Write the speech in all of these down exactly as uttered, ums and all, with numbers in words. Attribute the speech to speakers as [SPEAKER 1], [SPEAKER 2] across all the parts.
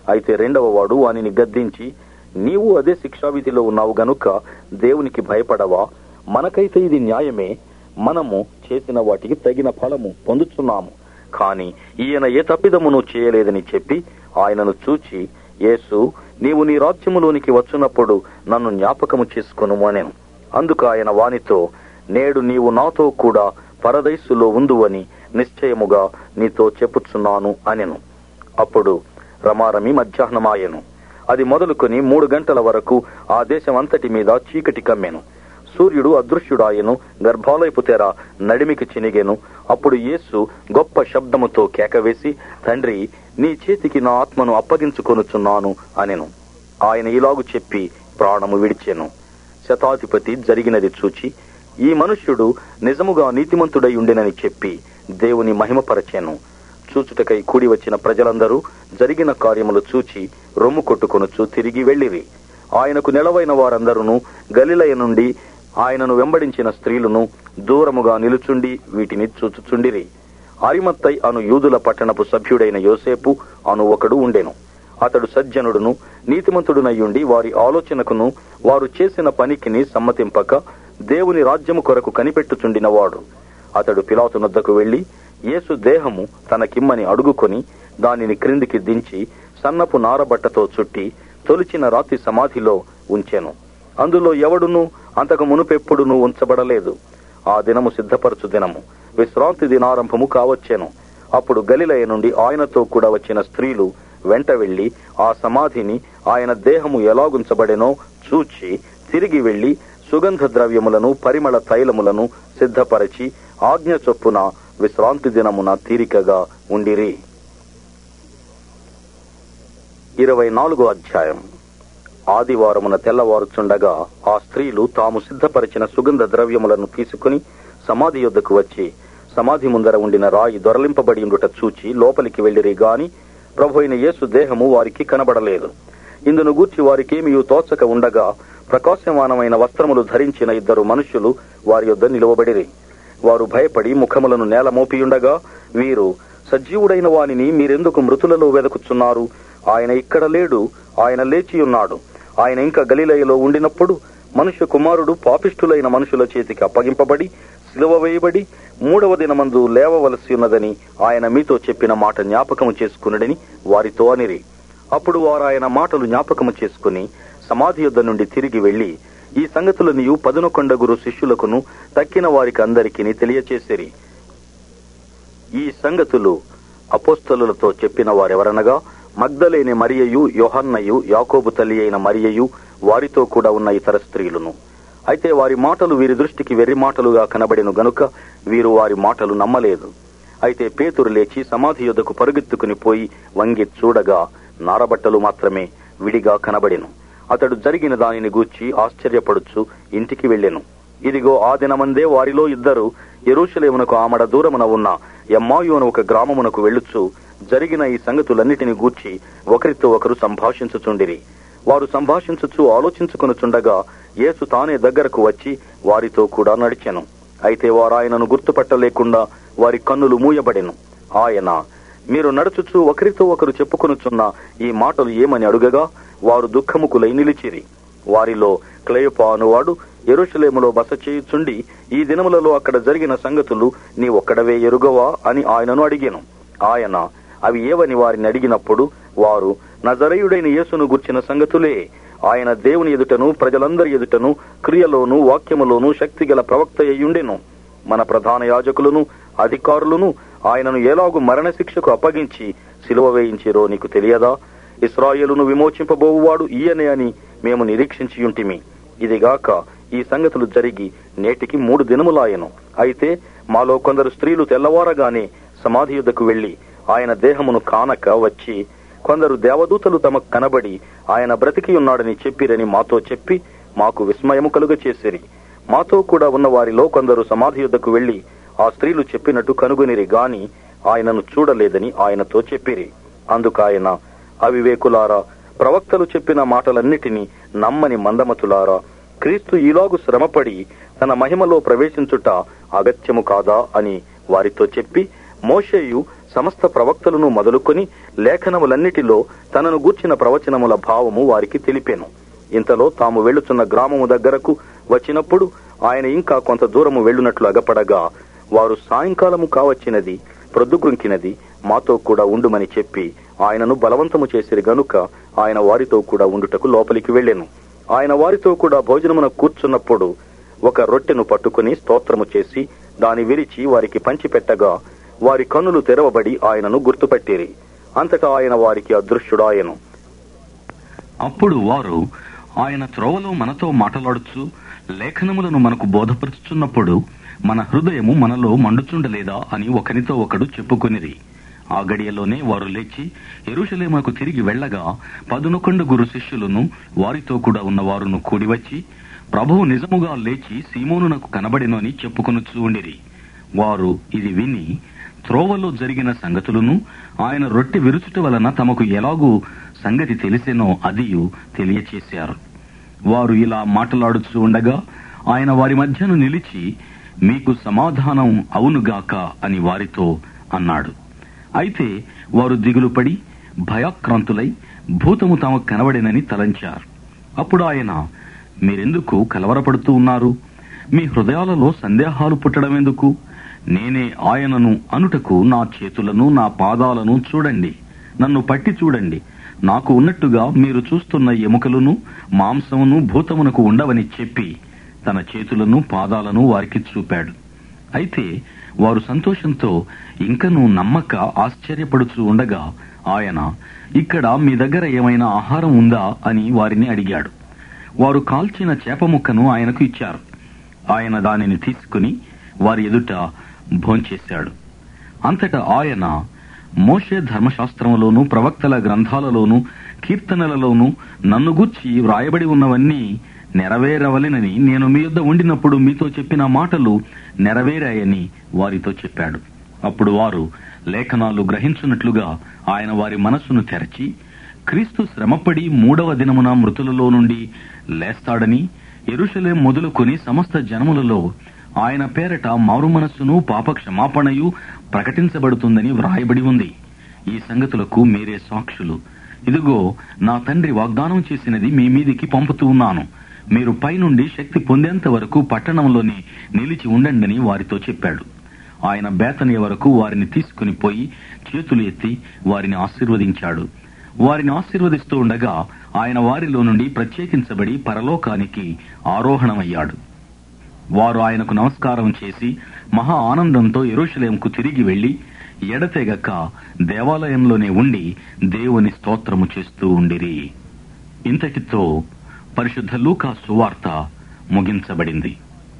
[SPEAKER 1] అయితే రెండవ వాడు వానిని గద్దించి, నీవు అదే శిక్షావిధిలో ఉన్నావు గనుక దేవునికి భయపడవా? మనకైతే ఇది న్యాయమే, మనము చేసిన వాటికి తగిన ఫలము పొందుతున్నాము. కాని ఈయన ఏ తప్పిదమును చేయలేదని చెప్పి ఆయనను చూచి, యేసు, నీవు నీ రాజ్యములోనికి వచ్చినప్పుడు నన్ను జ్ఞాపకము చేసుకొనుము అనెను. అందుకు ఆయన వానితో, నేడు నీవు నాతో కూడా పరదైసులో ఉందువని నిశ్చయముగా నీతో చెప్పుచున్నాను అనెను. అప్పుడు రమారమి మధ్యాహ్నమాయెను. అది మొదలుకొని మూడు గంటల వరకు ఆ దేశం అంతటి మీద చీకటి కమ్మెను. సూర్యుడు అదృశ్యుడాయెను, గర్భాలయపు తెర నడిమికి చినిగెను. అప్పుడు యేసు గొప్ప శబ్దముతో కేకవేసి, తండ్రి, నీ చేతికి నా ఆత్మను అప్పగించుకొనుచున్నాను అనెను. ఆయన ఇలాగు చెప్పి ప్రాణము విడిచెను. శతాధిపతి జరిగినది చూచి, ఈ మనుష్యుడు నిజముగా నీతిమంతుడై ఉండినని చెప్పి దేవుని మహిమపరచెను. చూచుటకై కూడి వచ్చిన ప్రజలందరూ జరిగిన కార్యములు చూచి రొమ్ము కొట్టుకొనుచు తిరిగి వెళ్ళిరి. ఆయనకు నెలవైన వారందరూ గలిలయ నుండి ఆయనను వెంబడించిన స్త్రీలను దూరముగా నిలుచుండి వీటిని చూచుచుండిరి. అరిమత్తై అను యూదుల పట్టణపు సభ్యుడైన యోసేపు అను ఒకడు ఉండెను. అతడు సజ్జనుడును నీతిమంతుడునయ్యుండి వారి ఆలోచనకును వారు చేసిన పనికిని సమ్మతింపక దేవుని రాజ్యము కొరకు కనిపెట్టుచుండినవాడు. అతడు పిలాతు నొద్దకు వెళ్లి యేసు దేహము తనకిమ్మని అడుగుకొని దానిని క్రిందికి దించి సన్నపు నారబట్టతో చుట్టి తొలిచిన రాతి సమాధిలో ఉంచెను. అందులో ఎవడును అంతకు మునుపెప్పుడును ఉంచబడలేదు. ఆ దినము సిద్ధపరచు దినము, విశ్రాంతి దినారంభము కావచ్చెను. అప్పుడు గలిలయ నుండి ఆయనతో కూడా వచ్చిన స్త్రీలు వెంట వెళ్లి ఆ సమాధిని ఆయన దేహము ఎలాగుంచబడెనో చూచి తిరిగి వెళ్లి సుగంధ ద్రవ్యములను పరిమళ తైలములను సిద్ధపరచి ఆజ్ఞ చొప్పున విశ్రాంతి దినమున తీరికగా ఉండిరి. ఇరవై నాలుగో అధ్యాయం. ఆదివారమున తెల్లవారుచుండగా ఆ స్త్రీలు తాము సిద్ధపరిచిన సుగంధ ద్రవ్యములను తీసుకుని సమాధి యొద్దకు వచ్చి సమాధి ముందర ఉండిన రాయి దొరలింపబడి ఉండుట చూచి లోపలికి వెళ్లిరి గాని ప్రభు అయిన యేసు దేహము వారికి కనబడలేదు. ఇందును గూర్చి వారికేమీ తోచక ఉండగా ప్రకాశమానమైన వస్త్రములు ధరించిన ఇద్దరు మనుష్యులు వారి యొద్ద నిలువబడిరి. వారు భయపడి ముఖములను నేల మోపియుండగా, వీరు, సజీవుడైన వానిని మీరెందుకు మృతులలో వెదకుచున్నారు? ఆయన ఇక్కడ లేడు, ఆయన లేచియున్నాడు. ఆయన ఇంకా గలిలయలో ఉండినప్పుడు మనుష్య కుమారుడు పాపిష్ఠులైన మనుషుల చేతికి అప్పగింపబడి సిలువ వేయబడి మూడవ దినమందు లేవవలసి ఉన్నదని ఆయన మీతో చెప్పిన మాట జ్ఞాపకము చేసుకునుడని వారితో అనిరి. అప్పుడు వారు ఆయన మాటలు జ్ఞాపకము చేసుకుని సమాధి యొద్ద నుండి తిరిగి వెళ్లి ఈ సంగతులనియు పదునొకొండగురు శిష్యులకును తక్కిన వారికి అందరికీ తెలియచేసిరి. ఈ సంగతులు అపోస్తలులతో చెప్పిన వారెవరనగా మగ్దలేని మరియయు, యోహన్నయు, యాకోబు తల్లి అయిన మరియయు, వారితో కూడా ఉన్న ఇతర స్త్రీలును. అయితే వారి మాటలు వీరి దృష్టికి వెర్రి మాటలుగా కనబడిను గనుక వీరు వారి మాటలు నమ్మలేదు. అయితే పేతురు లేచి సమాధి యొద్దకు పరుగెత్తుకుని పోయి వంగి చూడగా నారబట్టలు మాత్రమే విడిగా కనబడెను. అతడు జరిగిన దానిని గూర్చి ఆశ్చర్యపడుచు ఇంటికి వెళ్ళెను. ఇదిగో, ఆ దినమందే వారిలో ఇద్దరు యెరూషలేమునకు ఆమడ దూరమున ఉన్న ఎమ్మాయు అను ఒక గ్రామమునకు వెళ్ళుచు జరిగిన ఈ సంగతులన్నిటిని గూర్చి ఒకరితో ఒకరు సంభాషించుచుండిరి. వారు సంభాషించుచు ఆలోచించుకొనుచుండగా యేసు తానే దగ్గరకు వచ్చి వారితో కూడా నడిచెను. అయితే వారాయనను గుర్తుపట్టలేకుండా వారి కన్నులు మూయబడెను. ఆయన, మీరు నడుచుచు ఒకరితో ఒకరు చెప్పుకొనుచున్న ఈ మాటలు ఏమని అడుగగా వారు దుఃఖముకులై నిలిచిరి. వారిలో క్లెయోపా అనువాడు యెరూషలేములో బస చేయుచుండి ఈ దినములలో అక్కడ జరిగిన సంగతులు నీ ఒక్కడవే ఎరుగవా అని ఆయనను అడిగెను. ఆయన, అవి ఏవని వారిని అడిగినప్పుడు వారు, నజరేయుడైన యేసును గుర్చిన సంగతులే. ఆయన దేవుని ఎదుటను ప్రజలందరి ఎదుటను క్రియలోను వాక్యములోను శక్తిగల ప్రవక్త అయ్యుండెను. మన ప్రధాన యాజకులను అధికారులను ఆయనను ఎలాగు మరణశిక్షకు అప్పగించి సిలువ వేయించిరో నీకు తెలియదా? ఇశ్రాయేలును విమోచింపబోవువాడు ఈయనే అని మేము నిరీక్షించియుంటిమి. ఇదిగాక ఈ సంగతులు జరిగి నేటికి మూడు దినములాయెను. అయితే మాలో కొందరు స్త్రీలు తెల్లవారగానే సమాధి యుద్ధకు వెళ్లి ఆయన దేహమును కానక వచ్చి, కొందరు దేవదూతలు తమకు కనబడి ఆయన బ్రతికి ఉన్నాడని చెప్పిరని మాతో చెప్పి మాకు విస్మయము కలుగ చేసిరి. మాతో కూడా ఉన్న వారిలో కొందరు సమాధి యుద్ధకు వెళ్లి ఆ స్త్రీలు చెప్పినట్టు కనుగొనిరి గాని ఆయనను చూడలేదని ఆయనతో చెప్పిరి. అందుకాయన, అవివేకులారా, ప్రవక్తలు చెప్పిన మాటలన్నిటినీ నమ్మని మందమతులారా, క్రీస్తు ఈలాగు శ్రమపడి తన మహిమలో ప్రవేశించుట అగత్యము కాదా అని వారితో చెప్పి, మోషేయు సమస్త ప్రవక్తలను మొదలుకొని లేఖనములన్నిటిలో తనను గూర్చిన ప్రవచనముల భావము వారికి తెలిపెను. ఇంతలో తాము వెళ్ళుచున్న గ్రామము దగ్గరకు వచ్చినప్పుడు ఆయన ఇంకా కొంత దూరము వెళ్ళునట్లు అగపడగా, వారు సాయంకాలము కావచ్చినది, ప్రొద్దుగ్రుంకినది, మాతో కూడా ఉండుమని చెప్పి ఆయనను బలవంతము చేసిరి గనుక ఆయన వారితో కూడా ఉండుటకు లోపలికి వెళ్ళెను. ఆయన వారితో కూడా భోజనమున కూర్చున్నప్పుడు ఒక రొట్టెను పట్టుకుని స్తోత్రము చేసి దాని విరిచి వారికి పంచిపెట్టగా వారి కన్నులు తెరవబడి ఆయనను గుర్తుపట్టిరి. అంతటా ఆయన వారికి అదృశ్యుడాయెను.
[SPEAKER 2] అప్పుడు వారు ఆయన త్రోవలో మనతో మాట్లాడుచు లేఖనములను మనకు బోధపరుచుచున్నప్పుడు మన హృదయము మనలో మండుచుండలేదా అని ఒకనితో ఒకడు చెప్పుకొనిరి. ఆ గడియలోనే వారు లేచి యెరూషలేమునకు తిరిగి వెళ్లగా పదునొకండుగురు శిష్యులను వారితో కూడా ఉన్న వారును కూడివచ్చి, ప్రభువు నిజముగా లేచి సీమోనునకు కనబడెను అని చెప్పుకొనుచూ ఉండిరి. వారు ఇది విని త్రోవలో జరిగిన సంగతులను ఆయన రొట్టె విరుచుట వలన తమకు ఎలాగూ సంగతి తెలిసెనో అదియు తెలియచేశారు. వారు ఇలా మాట్లాడుచూ ఉండగా ఆయన వారి మధ్యను నిలిచి, మీకు సమాధానం అవునుగాక అని వారితో అన్నాడు. అయితే వారు దిగులుపడి భయాక్రాంతులై భూతము తమకు కనబడేనని తలంచారు. అప్పుడు ఆయన, మీరెందుకు కలవరపడుతూ ఉన్నారు? మీ హృదయాలలో సందేహాలు పుట్టడం ఎందుకు? నేనే ఆయనను అనుటకు నా చేతులను నా పాదాలను చూడండి, నన్ను పట్టి చూడండి. నాకు ఉన్నట్టుగా మీరు చూస్తున్న ఎముకలను మాంసమును భూతమునకు ఉండవని చెప్పి తన చేతులను పాదాలను వారికి చూపాడు. అయితే వారు సంతోషంతో ఇంకనూ నమ్మక ఆశ్చర్యపడుచూ ఉండగా ఆయన, ఇక్కడ మీ దగ్గర ఏమైనా ఆహారం ఉందా అని వారిని అడిగాడు. వారు కాల్చిన చేప ముక్కను ఆయనకు ఇచ్చారు. ఆయన దానిని తీసుకుని వారి ఎదుట భోంచేశాడు. అంతటా ఆయన, మోషే ధర్మశాస్త్రములోను ప్రవక్తల గ్రంథాలలోను కీర్తనలలోను నన్ను గూర్చి వ్రాయబడి ఉన్నవన్నీ నెరవేరవలెనని నేను మీ యొద్ద ఉండినప్పుడు మీతో చెప్పిన మాటలు నెరవేరాయని వారితో చెప్పాడు. అప్పుడు వారు లేఖనాలు గ్రహించున్నట్లుగా ఆయన వారి మనస్సును తెరచి, క్రీస్తు శ్రమపడి మూడవ దినమున మృతులలో నుండి లేస్తాడని, యెరూషలేము మొదలుకొని సమస్త జనములలో ఆయన పేరట మారు మనస్సును పాప క్షమాపణయు ప్రకటించబడుతుందని వ్రాయబడి ఉంది. ఈ సంగతులకు మీరే సాక్షులు. ఇదిగో, నా తండ్రి వాగ్దానం చేసినది మీ మీదికి పంపుతూ ఉన్నాను. మీరు పైనుండి శక్తి పొందేంత వరకు పట్టణంలోనే నిలిచి ఉండండి వారితో చెప్పాడు. ఆయన బేతనియ వరకు వారిని తీసుకుని పోయి చేతులు ఎత్తి వారిని ఆశీర్వదించాడు. వారిని ఆశీర్వదిస్తూ ఉండగా ఆయన వారిలో నుండి ప్రత్యేకించబడి పరలోకానికి ఆరోహణమయ్యాడు. వారు ఆయనకు నమస్కారం చేసి మహా ఆనందంతో యెరూషలేముకు తిరిగి వెళ్లి ఎడతెగక దేవాలయంలోనే ఉండి దేవుని స్తోత్రము చేస్తూ ఉండిరి. ఇంతటితో పరిశుద్ధ లూకా సువార్త ముగించబడింది.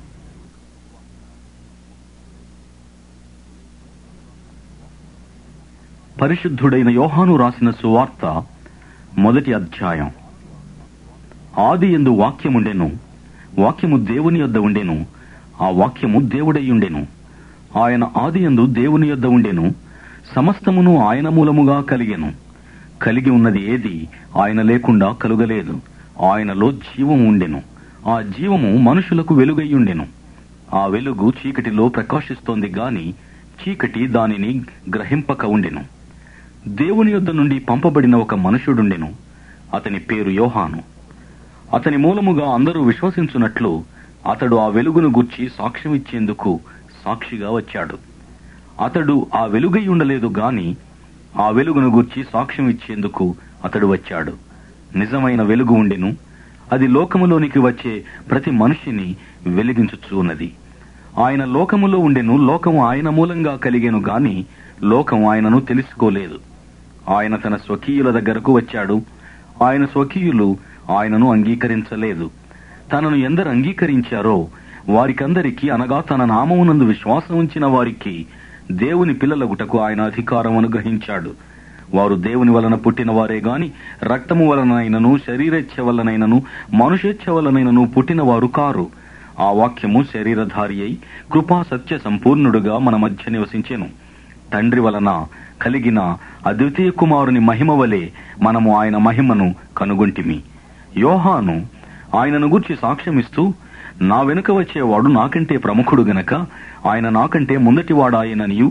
[SPEAKER 2] పరిశుద్ధుడైన యోహాను రాసిన సువార్త మొదటి అధ్యాయం. ఆది యందు వాక్యముండెను, వాక్యము దేవుని యొద్ద ఉండెను, ఆ వాక్యము దేవుడయ్యుండెను. ఆయన ఆది యందు దేవుని యొద్ద ఉండెను. సమస్తమును ఆయన మూలముగా కలిగెను. కలిగి ఉన్నది ఏది ఆయన లేకుండా కలుగలేదు. ఆయనలో జీవము ఉండెను. ఆ జీవము మనుషులకు వెలుగయ్యుండెను. ఆ వెలుగు చీకటిలో ప్రకాశిస్తోంది గాని చీకటి దానిని గ్రహింపక ఉండెను. దేవుని యొద్ద నుండి పంపబడిన ఒక మనుషుడుండెను. అతని పేరు యోహాను. అతని మూలముగా అందరూ విశ్వసించున్నట్లు అతడు ఆ వెలుగును గూర్చి సాక్ష్యమిచ్చేందుకు సాక్షిగా వచ్చాడు. అతడు ఆ వెలుగై ఉండలేదు గాని ఆ వెలుగును గూర్చి సాక్ష్యం ఇచ్చేందుకు అతడు వచ్చాడు. నిజమైన వెలుగు ఉండెను. అది లోకములోనికి వచ్చే ప్రతి మనిషిని వెలిగించుచూ ఉన్నది. ఆయన లోకములో ఉండెను. లోకము ఆయన మూలంగా కలిగెను గాని లోకం ఆయనను తెలుసుకోలేదు. ఆయన తన స్వకీయుల దగ్గరకు వచ్చాడు. ఆయన స్వకీయులు ఆయనను అంగీకరించలేదు. తనను ఎందరు అంగీకరించారో వారికందరికీ, అనగా తన నామమునందు విశ్వాసం ఉంచిన వారికి దేవుని పిల్లలగుటకు ఆయన అధికారం అనుగ్రహించాడు. వారు దేవుని వలన పుట్టిన వారే గాని రక్తము వలనైనను శరీరేచ్ఛ వలనైనను మనుషేచ్ఛ వలనైనను పుట్టిన వారు కారు. ఆ వాక్యము శరీరధారి అయి కృపా సత్య సంపూర్ణుడుగా మన మధ్య నివసించెను. తండ్రి వలన కలిగిన అద్వితీయ కుమారుని మహిమ వలె మనము ఆయన మహిమను కనుగొంటిమి. యోహాను ఆయనను గూర్చి సాక్ష్యమిస్తూ, నా వెనుక వచ్చేవాడు నాకంటే ప్రముఖుడు గనక ఆయన నాకంటే ముందటివాడాయననియు,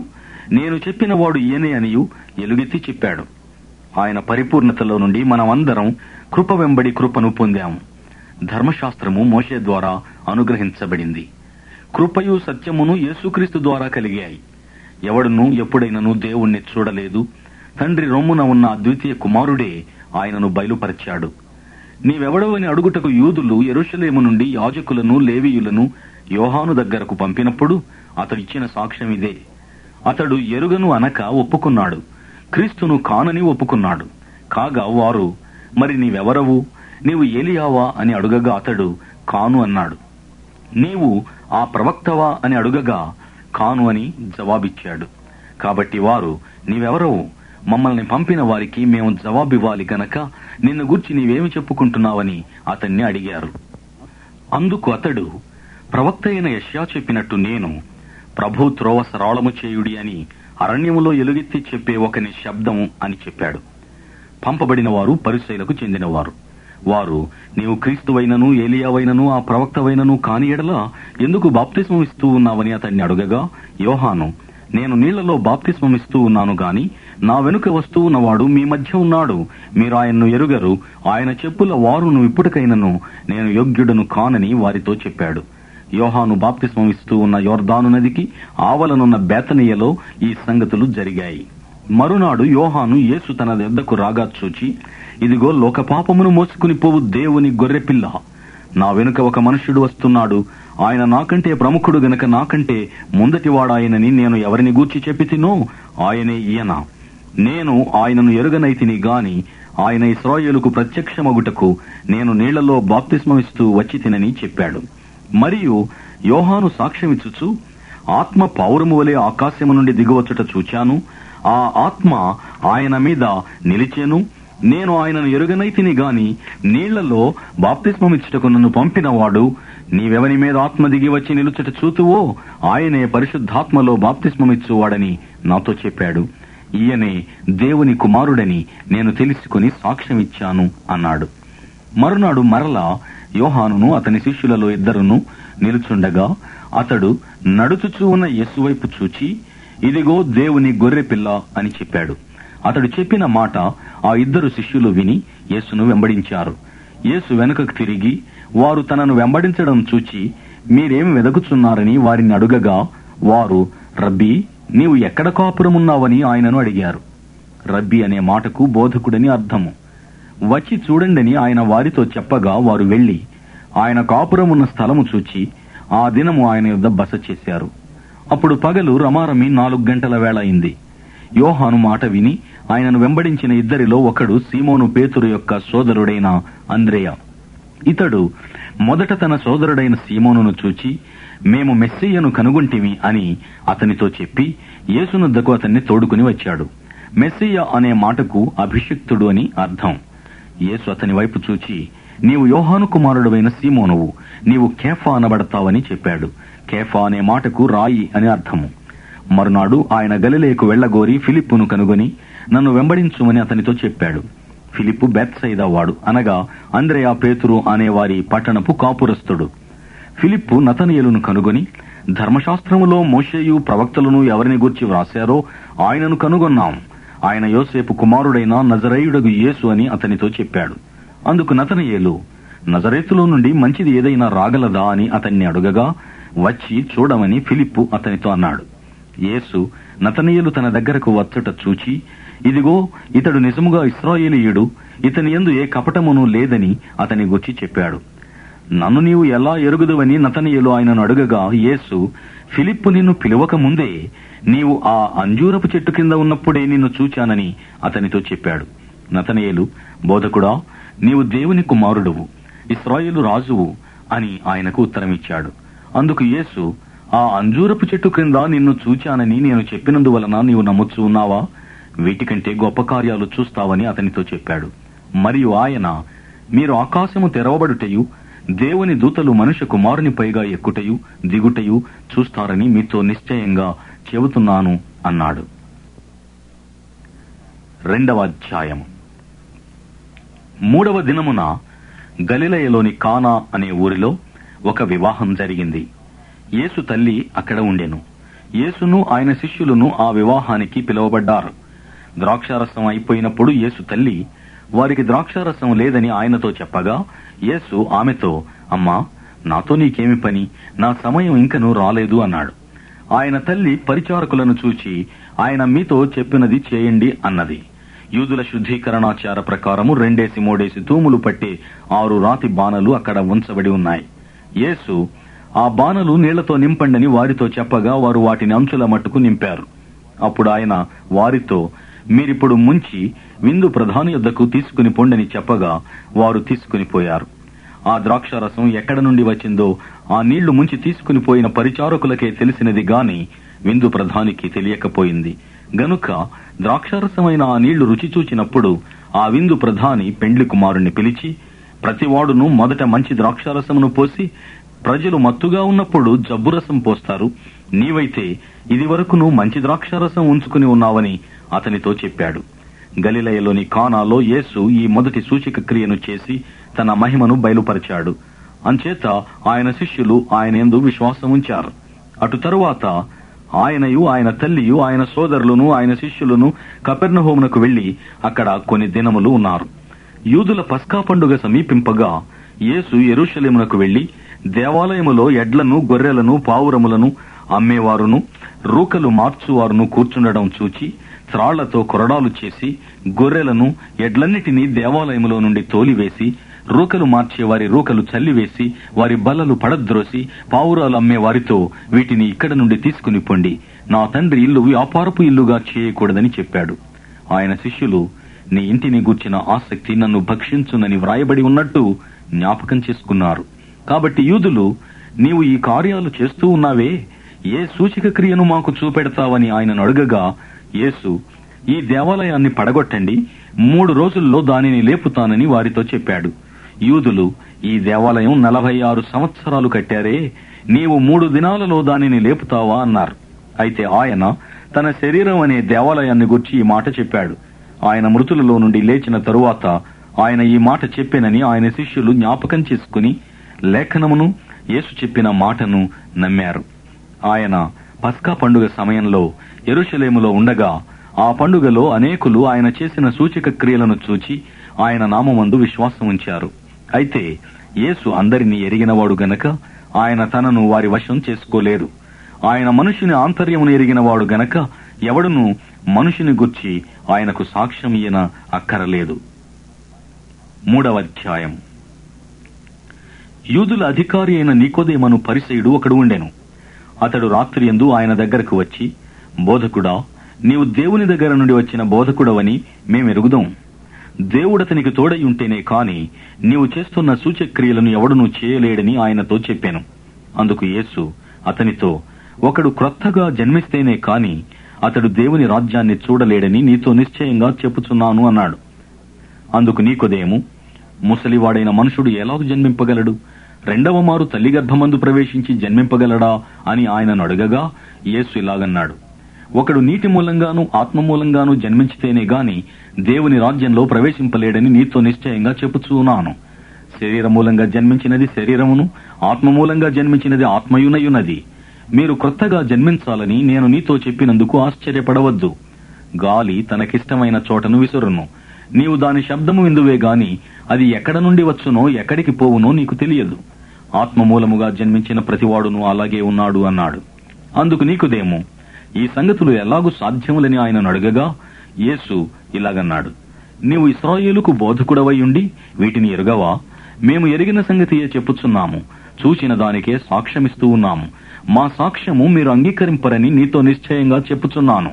[SPEAKER 2] నేను చెప్పిన వాడు ఈయనే అనియు ఎలుగెత్తి చెప్పాడు. ఆయన పరిపూర్ణతలో నుండి మనమందరం కృప వెంబడి కృపను పొందాము. ధర్మశాస్త్రము మోషే ద్వారా అనుగ్రహించబడింది. కృపయు సత్యమును యేసుక్రీస్తు ద్వారా కలిగాయి. ఎవడును ఎప్పుడైనను దేవుణ్ణి చూడలేదు. తండ్రి రొమ్మున ఉన్న అద్వితీయ కుమారుడే ఆయనను బయలుపరిచాడు. నీవెవడవని అడుగుటకు యూదులు యెరూషలేము నుండి యాజకులను లేవీయులను యోహాను దగ్గరకు పంపినప్పుడు అతడిచ్చిన సాక్ష్యం ఇదే. అతడు ఎరుగను అనక ఒప్పుకున్నాడు, క్రీస్తును కానని ఒప్పుకున్నాడు. కాగా వారు, మరి నీవెవరవు, నీవు ఏలియావా అని అడుగగా అతడు కాను అన్నాడు. నీవు ఆ ప్రవక్తవా అని అడుగగా కాను అని జవాబిచ్చాడు. కాబట్టి వారు, నీవెవరవు, మమ్మల్ని పంపిన వారికి మేము జవాబివ్వాలి గనక నిన్ను గూర్చి నీవేమి చెప్పుకుంటున్నావని అతన్ని అడిగారు. అందుకు అతడు, ప్రవక్త అయిన యెషయా చెప్పినట్టు నేను ప్రభు త్రోవ సరళము చేయుడి అని అరణ్యములో ఎలుగెత్తి చెప్పే ఒకని శబ్దము అని చెప్పాడు. పంపబడిన వారు పరిసయ్యులకు చెందినవారు. వారు, నీవు క్రీస్తువైనను ఏలియావైనను ఆ ప్రవక్తవైనను కాని ఎడల ఎందుకు బాప్తిస్మం ఇస్తూ ఉన్నావని అతన్ని అడుగగా యోహాను, నేను నీళ్లలో బాప్తిస్మం ఇస్తూ ఉన్నాను గాని నా వెనుక వస్తూ ఉన్నవాడు మీ మధ్య ఉన్నాడు, మీరు ఆయన్ను ఎరుగరు, ఆయన చెప్పుల వారును ఇప్పటికైనను నేను యోగ్యుడను కానని వారితో చెప్పాడు. యోహాను బాప్తిస్మం ఇస్తూ ఉన్న యోర్దాను నదికి ఆవలనున్న బేతనీయలో ఈ సంగతులు జరిగాయి. మరునాడు యోహాను యేసు తన యొద్దకు రాగా చూచి, ఇదిగో లోక పాపమును మోసుకుని పోవు దేవుని గొర్రెపిల్ల, నా వెనుక ఒక మనుష్యుడు వస్తున్నాడు, ఆయన నాకంటే ప్రముఖుడు గనక నాకంటే ముందటివాడాయనని నేను ఎవరిని గూర్చి చెప్పి తినో ఆయనే ఈయన. నేను ఆయనను ఎరుగనైతిని గాని ఆయన ఇశ్రాయేలుకు ప్రత్యక్షమగుటకు నేను నీళ్లలో బాప్తిస్మమిస్తూ వచ్చి తినని చెప్పాడు. మరియు యోహాను సాక్ష్యమిచ్చుచు, ఆత్మ పౌరము వలె ఆకాశము నుండి దిగువచ్చుట చూచాను, ఆ ఆత్మ ఆయన మీద నిలిచెను, నేను ఆయనను ఎరుగనైతిని గాని నీళ్లలో బాప్తిస్మమిచ్చుటకు నన్ను పంపినవాడు, నీవెవని మీద ఆత్మ దిగి వచ్చి నిలుచుట చూతువో ఆయనే పరిశుద్ధాత్మలో బాప్తిస్మమిచ్చువాడని నాతో చెప్పాడు. ఈయనే దేవుని కుమారుడని నేను తెలుసుకుని సాక్ష్యమిచ్చాను అన్నాడు. మరునాడు మరలా యోహానును అతని శిష్యులలో ఇద్దరును నిలుచుండగా అతడు నడుచుచూ ఉన్న యేసు వైపు చూచి, ఇదిగో దేవుని గొర్రెపిల్ల అని చెప్పాడు. అతడు చెప్పిన మాట ఆ ఇద్దరు శిష్యులు విని యేసును వెంబడించారు. యేసు వెనుకకు తిరిగి వారు తనను వెంబడించడం చూచి, మీరేమి వెదకుచున్నారని వారిని అడుగగా వారు, రబ్బీ, నీవు ఎక్కడ కాపురమున్నావని ఆయనను అడిగారు. రబ్బీ అనే మాటకు బోధకుడని అర్థము. వచ్చి చూడండని ఆయన వారితో చెప్పగా వారు వెళ్లి ఆయన కాపురమున్న స్థలము చూచి ఆ దినము ఆయన యొద్ద బస చేశారు. అప్పుడు పగలు రమారమి నాలుగు గంటల వేళ అయింది. యోహాను మాట విని ఆయనను వెంబడించిన ఇద్దరిలో ఒకడు సీమోను పేతురు యొక్క సోదరుడైన అంద్రెయ. ఇతడు మొదట తన సోదరుడైన సీమోనును చూచి, మేము మెస్సీయను కనుగొంటిమి అని అతనితో చెప్పి యేసునొద్దకు అతన్ని తోడుకుని వచ్చాడు. మెస్సీయ అనే మాటకు అభిషిక్తుడు అని అర్థం. యేసు అతని వైపు చూచి, నీవు యోహాను కుమారుడైన సీమోనువు, నీవు కేఫా అనబడతావని చెప్పాడు. కేఫా అనే మాటకు రాయి అని అర్థము. మరునాడు ఆయన గలిలయకు వెళ్లగోరి ఫిలిప్పును కనుగొని నన్ను వెంబడించుమని అతనితో చెప్పాడు. ఫిలిప్పు బెత్సయిదా వాడు, అనగా అంద్రెయ పేతురు అనేవారి పట్టణపు కాపురస్తుడు. ఫిలిప్పు నతనయేలును కనుగొని, ధర్మశాస్త్రములో మోషేయు ప్రవక్తలను ఎవరిని గూర్చి వ్రాశారో ఆయనను కనుగొన్నాం, ఆయన యోసేపు కుమారుడైన నజరేయుడగు యేసు అని అతనితో చెప్పాడు. అందుకు నతనయేలు, నజరేతులో నుండి మంచిది ఏదైనా రాగలదా అని అతన్ని అడుగగా, వచ్చి చూడమని ఫిలిప్పు అతనితో అన్నాడు. యేసు నతనయేలు తన దగ్గరకు వచ్చుట చూచి, ఇదిగో ఇతడు నిజముగా ఇశ్రాయేలీయుడు, ఇతని యందు ఏ కపటమును లేదని అతని గురించి చెప్పాడు. నన్ను నీవు ఎలా ఎరుగుదువని నతనయేలు ఆయనను అడుగగా యేసు, ఫిలిప్పు నిన్ను పిలువక ముందే నీవు ఆ అంజూరపు చెట్టు కింద ఉన్నప్పుడే నిన్ను చూచానని అతనితో చెప్పాడు. నతనయేలు, బోధకుడా, నీవు దేవుని కుమారుడువు, ఇశ్రాయేలు రాజువు అని ఆయనకు ఉత్తరమిచ్చాడు. అందుకు యేసు, ఆ అంజూరపు చెట్టు క్రింద నిన్ను చూచానని నేను చెప్పినందువలన నీవు నమ్ముచూ ఉన్నావా? వీటికంటే గొప్ప కార్యాలు చూస్తావని అతనితో చెప్పాడు. మరియు ఆయన, మీరు ఆకాశము తెరవబడుటయు దేవుని దూతలు మనుష్య కుమారుని పైగా ఎక్కుటయు దిగుటయు చూస్తారని మీతో నిశ్చయంగా చెబుతున్నాను అన్నాడు. రెండవ అధ్యాయం. మూడవ దినమున గలిలయలోని కానా అనే ఊరిలో ఒక వివాహం జరిగింది. యేసు తల్లి అక్కడ ఉండెను. యేసును ఆయన శిష్యులను ఆ వివాహానికి పిలువబడ్డారు. ద్రాక్షారసం అయిపోయినప్పుడు యేసు తల్లి వారికి ద్రాక్షారసం లేదని ఆయనతో చెప్పగా, యేసు ఆమెతో, అమ్మా, నాతో నీకేమి పని, నా సమయం ఇంకనూ రాలేదు అన్నాడు. ఆయన తల్లి పరిచారకులను చూచి, ఆయన మీతో చెప్పినది చేయండి అన్నది. యూదుల శుద్ధీకరణాచార ప్రకారము రెండేసి మూడేసి తూములు పట్టే ఆరు రాతి బాణలు అక్కడ ఉంచబడి ఉన్నాయి. యేసు ఆ బాణలు నీళ్లతో నింపండని వారితో చెప్పగా వారు వాటిని అంచుల మట్టుకు నింపారు. అప్పుడు ఆయన వారితో, మీరిప్పుడు ముంచి విందు ప్రధాని యొద్దకు తీసుకుని పొండని చెప్పగా వారు తీసుకుని పోయారు. ఆ ద్రాక్షారసం ఎక్కడ నుండి వచ్చిందో ఆ నీళ్లు ముంచి తీసుకుని పోయిన పరిచారకులకే తెలిసినది గాని విందు ప్రధానికి తెలియకపోయింది. గనుక ద్రాక్షారసమైన ఆ నీళ్లు రుచి చూచినప్పుడు ఆ విందు ప్రధాని పెండ్లి కుమారుణ్ణి పిలిచి, ప్రతివాడును మొదట మంచి ద్రాక్షారసమును పోసి ప్రజలు మత్తుగా ఉన్నప్పుడు జబ్బురసం పోస్తారు, నీవైతే ఇది వరకును మంచి ద్రాక్షారసం ఉంచుకుని ఉన్నావని అతనితో చెప్పాడు. గలిలయలోని కానాలో యేసు ఈ మొదటి సూచక క్రియను చేసి తన మహిమను బయలుపరిచాడు. అంచేత ఆయన శిష్యులు ఆయన యందు విశ్వాసం ఉంచారు. అటు తరువాత ఆయనయు ఆయన తల్లియు ఆయన సోదరులను ఆయన శిష్యులను కపెర్నహూమునకు వెళ్లి అక్కడ కొన్ని దినములు ఉన్నారు. యూదుల పస్కా పండుగ సమీపింపగా యేసు యెరూషలేమునకు వెళ్లి దేవాలయములో ఎడ్లను గొర్రెలను పావురములను అమ్మేవారును రూకలు మార్చువారును కూర్చుండడం చూచి త్రాళ్లతో కొరడాలు చేసి గొర్రెలను ఎడ్లన్నిటినీ దేవాలయములో నుండి తోలివేసి రూకలు మార్చే వారి రూకలు చల్లివేసి వారి బల్లలు పడద్రోసి పావురాలు అమ్మే వారితో, వీటిని ఇక్కడ నుండి తీసుకుని పొండి, నా తండ్రి ఇల్లు వ్యాపారపు ఇల్లుగా చేయకూడదని చెప్పాడు. ఆయన శిష్యులు, నీ ఇంటిని గూర్చిన ఆసక్తి నన్ను భక్షించునని వ్రాయబడి ఉన్నట్టు జ్ఞాపకం చేసుకున్నారు. కాబట్టి యూదులు, నీవు ఈ కార్యాలు చేస్తూ ఉన్నావే, ఏ సూచక క్రియను మాకు చూపెడతావని ఆయనను అడగగా, యేసు, ఈ దేవాలయాన్ని పడగొట్టండి, మూడు రోజుల్లో దానిని లేపుతానని వారితో చెప్పాడు. యూదులు, ఈ దేవాలయం నలభై ఆరు సంవత్సరాలు కట్టారే, నీవు మూడు దినాలలో దానిని లేపుతావా అన్నారు. అయితే ఆయన తన శరీరం అనే దేవాలయాన్ని గురించి ఈ మాట చెప్పాడు. ఆయన మృతులలో నుండి లేచిన తరువాత ఆయన ఈ మాట చెప్పానని ఆయన శిష్యులు జ్ఞాపకం చేసుకుని లేఖనమును యేసు చెప్పిన మాటను నమ్మారు. ఆయన పస్కా పండుగ సమయంలో యెరూషలేములో ఉండగా ఆ పండుగలో అనేకులు ఆయన చేసిన సూచక క్రియలను చూచి ఆయన నామమందు విశ్వాసం ఉంచారు. అయితే యేసు అందరినీ ఎరిగినవాడు గనక ఆయన తనను వారి వశం చేసుకోలేదు. ఆయన మనుషుని ఆంతర్యమును ఎరిగినవాడు గనక ఎవడును మనుషుని గుర్చి ఆయనకు సాక్ష్యం ఇయ్యన అక్కరలేదు. మూడవ అధ్యాయం. యూదుల అధికారి అయిన నికోదేమను పరిసయుడు ఒకడు ఉండెను. అతడు రాత్రియందు ఆయన దగ్గరకు వచ్చి, బోధకుడా, నీవు దేవుని దగ్గర నుండి వచ్చిన బోధకుడవని మేమెరుగుదాం. దేవుడతనికి తోడై ఉంటేనే కాని నీవు చేస్తున్న సూచక్రియలను ఎవడునూ చేయలేడని ఆయనతో చెప్పాను. అందుకు యేసు అతనితో, ఒకడు క్రొత్తగా జన్మిస్తేనే కాని అతడు దేవుని రాజ్యాన్ని చూడలేడని నీతో నిశ్చయంగా చెప్పుచున్నాను అన్నాడు. అందుకు నికోదేము, ముసలివాడైన మనుషుడు ఎలాగూ జన్మింపగలడు? రెండవ మారు తల్లి గర్భమందు ప్రవేశించి జన్మింపగలడా అని ఆయనను అడగగా యేసు ఇలాగన్నాడు, ఒకడు నీటి మూలంగాను ఆత్మ మూలంగాను జన్మించితేనే గాని దేవుని రాజ్యంలో ప్రవేశింపలేడని నీతో నిశ్చయంగా చెప్పుచున్నాను. శరీర మూలంగా జన్మించినది శరీరమును, ఆత్మ మూలంగా జన్మించినది ఆత్మయునయున్నది. మీరు క్రొత్తగా జన్మించాలని నేను నీతో చెప్పినందుకు ఆశ్చర్యపడవద్దు. గాలి తనకిష్టమైన చోటను విసురును, నీవు దాని శబ్దము విందువే గాని అది ఎక్కడ నుండి వచ్చునో ఎక్కడికి పోవునో నీకు తెలియదు. ఆత్మ మూలముగా జన్మించిన ప్రతివాడును అలాగే ఉన్నాడు అన్నాడు. అందుకు నికోదేము, ఈ సంగతులు ఎలాగూ సాధ్యములని ఆయనను అడగగా యేసు ఇలాగన్నాడు, నీవు ఇశ్రాయేలుకు బోధకుడవై ఉండి వీటిని ఎరుగవా? మేము ఎరిగిన సంగతియే చెప్పుచున్నాము, చూచిన దానికే సాక్ష్యమిస్తూ ఉన్నాము. మా సాక్ష్యము మీరు అంగీకరింపరని నీతో నిశ్చయంగా చెప్పుచున్నాను.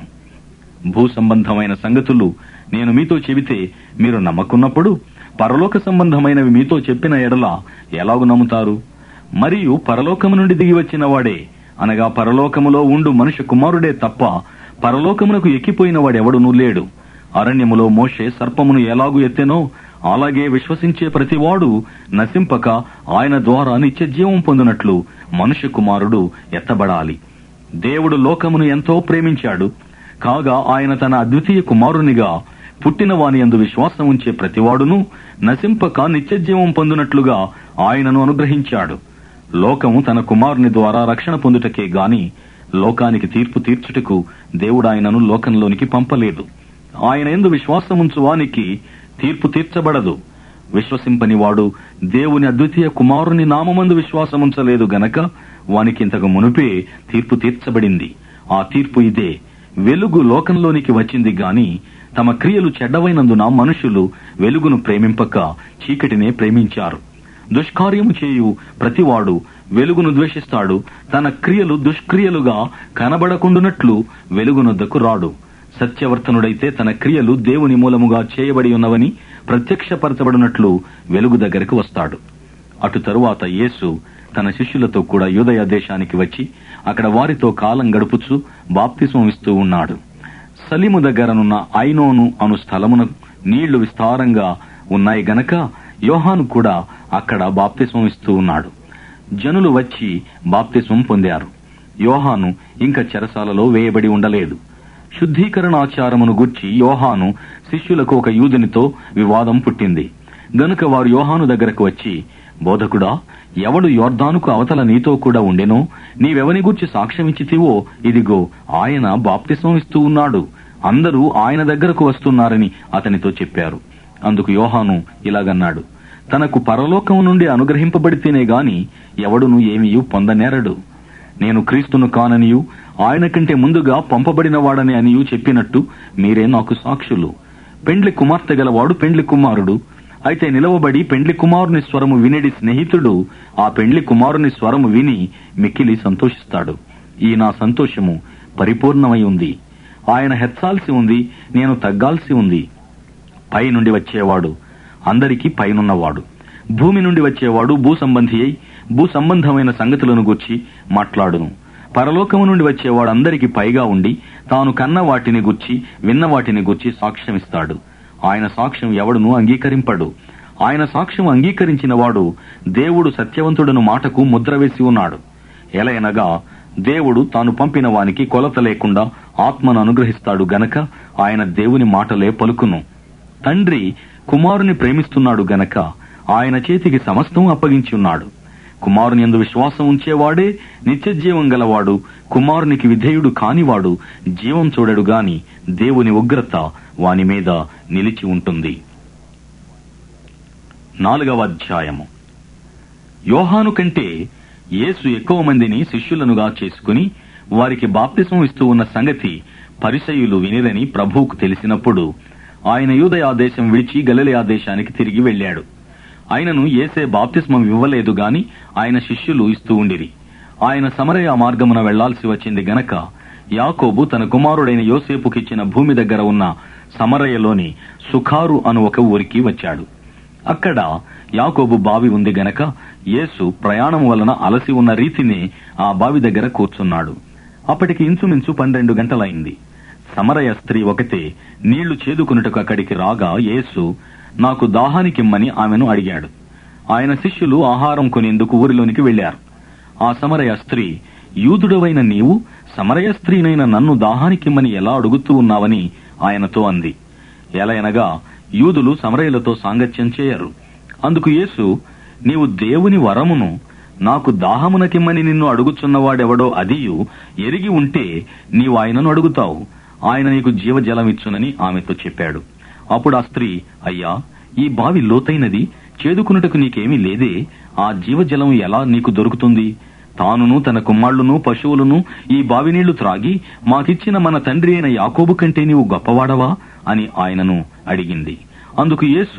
[SPEAKER 2] భూ సంబంధమైన సంగతులు నేను మీతో చెబితే మీరు నమ్మకున్నప్పుడు పరలోక సంబంధమైనవి మీతో చెప్పిన ఎడల ఎలాగు నమ్ముతారు? మరియు పరలోకము నుండి దిగి వచ్చిన వాడే, అనగా పరలోకములో ఉండు మనుష్య కుమారుడే తప్ప పరలోకమునకు ఎక్కిపోయిన వాడెవడునూ లేడు. అరణ్యములో మోషే సర్పమును ఎలాగు ఎత్తెనో అలాగే విశ్వసించే ప్రతివాడు నశింపక ఆయన ద్వారా నిత్య జీవం పొందినట్లు మనుష్య కుమారుడు ఎత్తబడాలి. దేవుడు లోకమును ఎంతో ప్రేమించాడు, కాగా ఆయన తన అద్వితీయ కుమారునిగా పుట్టిన వాని యందు విశ్వాసం ఉంచే ప్రతివాడును నశింపక నిత్య జీవం పొందినట్లుగా ఆయనను అనుగ్రహించాడు. లోకము తన కుమారుని ద్వారా రక్షణ పొందుటకే గాని లోకానికి తీర్పు తీర్చుటకు దేవుడు ఆయనను లోకంలోనికి పంపలేదు. ఆయన యందు విశ్వాసముంచు వానికి తీర్పు తీర్చబడదు. విశ్వసింపని వాడు దేవుని అద్వితీయ కుమారుని నామమందు విశ్వాసముంచలేదు గనక వానికి ఇంతకు మునుపే తీర్పు తీర్చబడింది. ఆ తీర్పు ఇదే: వెలుగు లోకంలోనికి వచ్చింది గాని తమ క్రియలు చెడ్డవైనందున మనుషులు వెలుగును ప్రేమింపక చీకటినే ప్రేమించారు. దుష్కార్యము చేయు ప్రతివాడు వెలుగును ద్వేషిస్తాడు, తన క్రియలు దుష్క్రియలుగా కనబడకుండునట్లు వెలుగునొద్దకు రాడు. సత్యవర్తనుడైతే తన క్రియలు దేవుని మూలముగా చేయబడి ఉన్నవని ప్రత్యక్షపరచబడినట్లు వెలుగు దగ్గరకు వస్తాడు. అటు తరువాత యేసు తన శిష్యులతో కూడా యూదయ దేశానికి వచ్చి అక్కడ వారితో కాలం గడుపుచు బాప్తిస్మం ఇస్తూ ఉన్నాడు. సలీము దగ్గరనున్న ఐనోను అను స్థలమున నీళ్లు విస్తారంగా ఉన్నాయి గనక యోహాను కూడా అక్కడ బాప్తిస్మం ఇస్తూ ఉన్నాడు. జనులు వచ్చి బాప్తిస్మం పొందారు. యోహాను ఇంకా చెరసాలలో వేయబడి ఉండలేదు. శుద్ధీకరణాచారమును గూర్చి యోహాను శిష్యులకు ఒక యూదునితో వివాదం పుట్టింది గనుక వారు యోహాను దగ్గరకు వచ్చి, బోధకుడా, ఎవడు యోర్దానుకు అవతల నీతో కూడా ఉండెనో నీవెవని గూర్చి సాక్ష్యమిచ్చితివో ఇదిగో ఆయన బాప్తిస్మం ఇస్తూ ఉన్నాడు, అందరూ ఆయన దగ్గరకు వస్తున్నారని అతనితో చెప్పారు. అందుకు యోహాను ఇలాగన్నాడు, తనకు పరలోకము నుండి అనుగ్రహింపబడితేనే గాని ఎవడును ఏమీయూ పొందనేరడు. నేను క్రీస్తును కాననియు ఆయన కంటే ముందుగా పంపబడిన వాడని అనియు చెప్పినట్టు మీరే నాకు సాక్షులు. పెండ్లి కుమార్తె గలవాడు పెండ్లి కుమారుడు. అయితే నిలవబడి పెండ్లి కుమారుని స్వరము వినేడి స్నేహితుడు ఆ పెండ్లి కుమారుని స్వరము విని మిక్కిలి సంతోషిస్తాడు. ఈ నా సంతోషము పరిపూర్ణమై ఉంది. ఆయన హెచ్చాల్సి ఉంది, నేను తగ్గాల్సి ఉంది. పై నుండి వచ్చేవాడు అందరికీ పైనున్నవాడు, భూమి నుండి వచ్చేవాడు భూ సంబంధి అయి భూ సంబంధమైన సంగతులను గూర్చి మాట్లాడును. పరలోకము నుండి వచ్చేవాడు అందరికీ పైగా ఉండి తాను కన్న వాటిని గూర్చి విన్న వాటిని గూర్చి సాక్ష్యమిస్తాడు. ఆయన సాక్ష్యం ఎవడును అంగీకరింపడు. ఆయన సాక్ష్యం అంగీకరించిన వాడు దేవుడు సత్యవంతుడను మాటకు ముద్ర వేసి ఉన్నాడు. ఎలయనగా దేవుడు తాను పంపిన వానికి కొలత లేకుండా ఆత్మను అనుగ్రహిస్తాడు గనక ఆయన దేవుని మాటలే పలుకును. తండ్రి కుమారుని ప్రేమిస్తున్నాడు గనక ఆయన చేతికి సమస్తం అప్పగించి ఉన్నాడు. కుమారుని యందు విశ్వాసం ఉంచేవాడే నిత్యజీవం గలవాడు. కుమారునికి విధేయుడు కానివాడు జీవం చూడడు గాని దేవుని ఉగ్రత వాని మీద నిలిచి ఉంటుంది. నాలుగవ అధ్యాయము. యోహాను కంటే యేసు ఎక్కువ మందిని శిష్యులనుగా చేసుకుని వారికి బాప్తిస్మం ఇస్తూ ఉన్న సంగతి పరిసయ్యులు వినిరని ప్రభువుకు తెలిసినప్పుడు ఆయన యూదయ దేశం విడిచి గలిలయ దేశానికి తిరిగి వెళ్లాడు. ఆయనను యేసే బాప్తిస్మం ఇవ్వలేదు గాని ఆయన శిష్యులు ఇస్తూ ఉండిరి. ఆయన సమరయ మార్గమున వెళ్లాల్సి వచ్చింది గనక యాకోబు తన కుమారుడైన యోసేపుకిచ్చిన భూమి దగ్గర ఉన్న సమరయలోని సుఖారు అను ఒక ఊరికి వచ్చాడు. అక్కడ యాకోబు బావి ఉంది గనక యేసు ప్రయాణం వలన అలసి ఉన్న రీతిని ఆ బావి దగ్గర కూర్చున్నాడు. అప్పటికి ఇంచుమించు పన్నెండు గంటలైంది. సమరయ స్త్రీ ఒకతే నీళ్లు చేదుకున్నట్టుకు అక్కడికి రాగా యేసు నాకు దాహానికిమ్మని ఆమెను అడిగాడు. ఆయన శిష్యులు ఆహారం కొనేందుకు ఊరిలోనికి వెళ్లారు. ఆ సమరయ స్త్రీ, యూదుడవైన నీవు సమరయ స్త్రీనైన నన్ను దాహానికిమ్మని ఎలా అడుగుతూ ఉన్నావని ఆయనతో అంది. ఎలయనగా యూదులు సమరయులతో సాంగత్యం చేయరు. అందుకు యేసు, నీవు దేవుని వరమును నాకు దాహమునకిమ్మని నిన్ను అడుగుచున్నవాడెవడో అదియు ఎరిగి ఉంటే నీవు ఆయనను అడుగుతావు, ఆయన నీకు జీవజలమిచ్చునని ఆమెతో చెప్పాడు. అప్పుడు ఆ స్త్రీ, అయ్యా, ఈ బావి లోతైనది, చేదుకున్నటకు నీకేమీ లేదే, ఆ జీవజలం ఎలా నీకు దొరుకుతుంది? తానును తన కుమారులను పశువులను ఈ బావి నీళ్లు త్రాగి మాకిచ్చిన మన తండ్రి అయిన యాకోబు కంటే నీవు గొప్పవాడవా అని ఆయనను అడిగింది. అందుకు యేసు,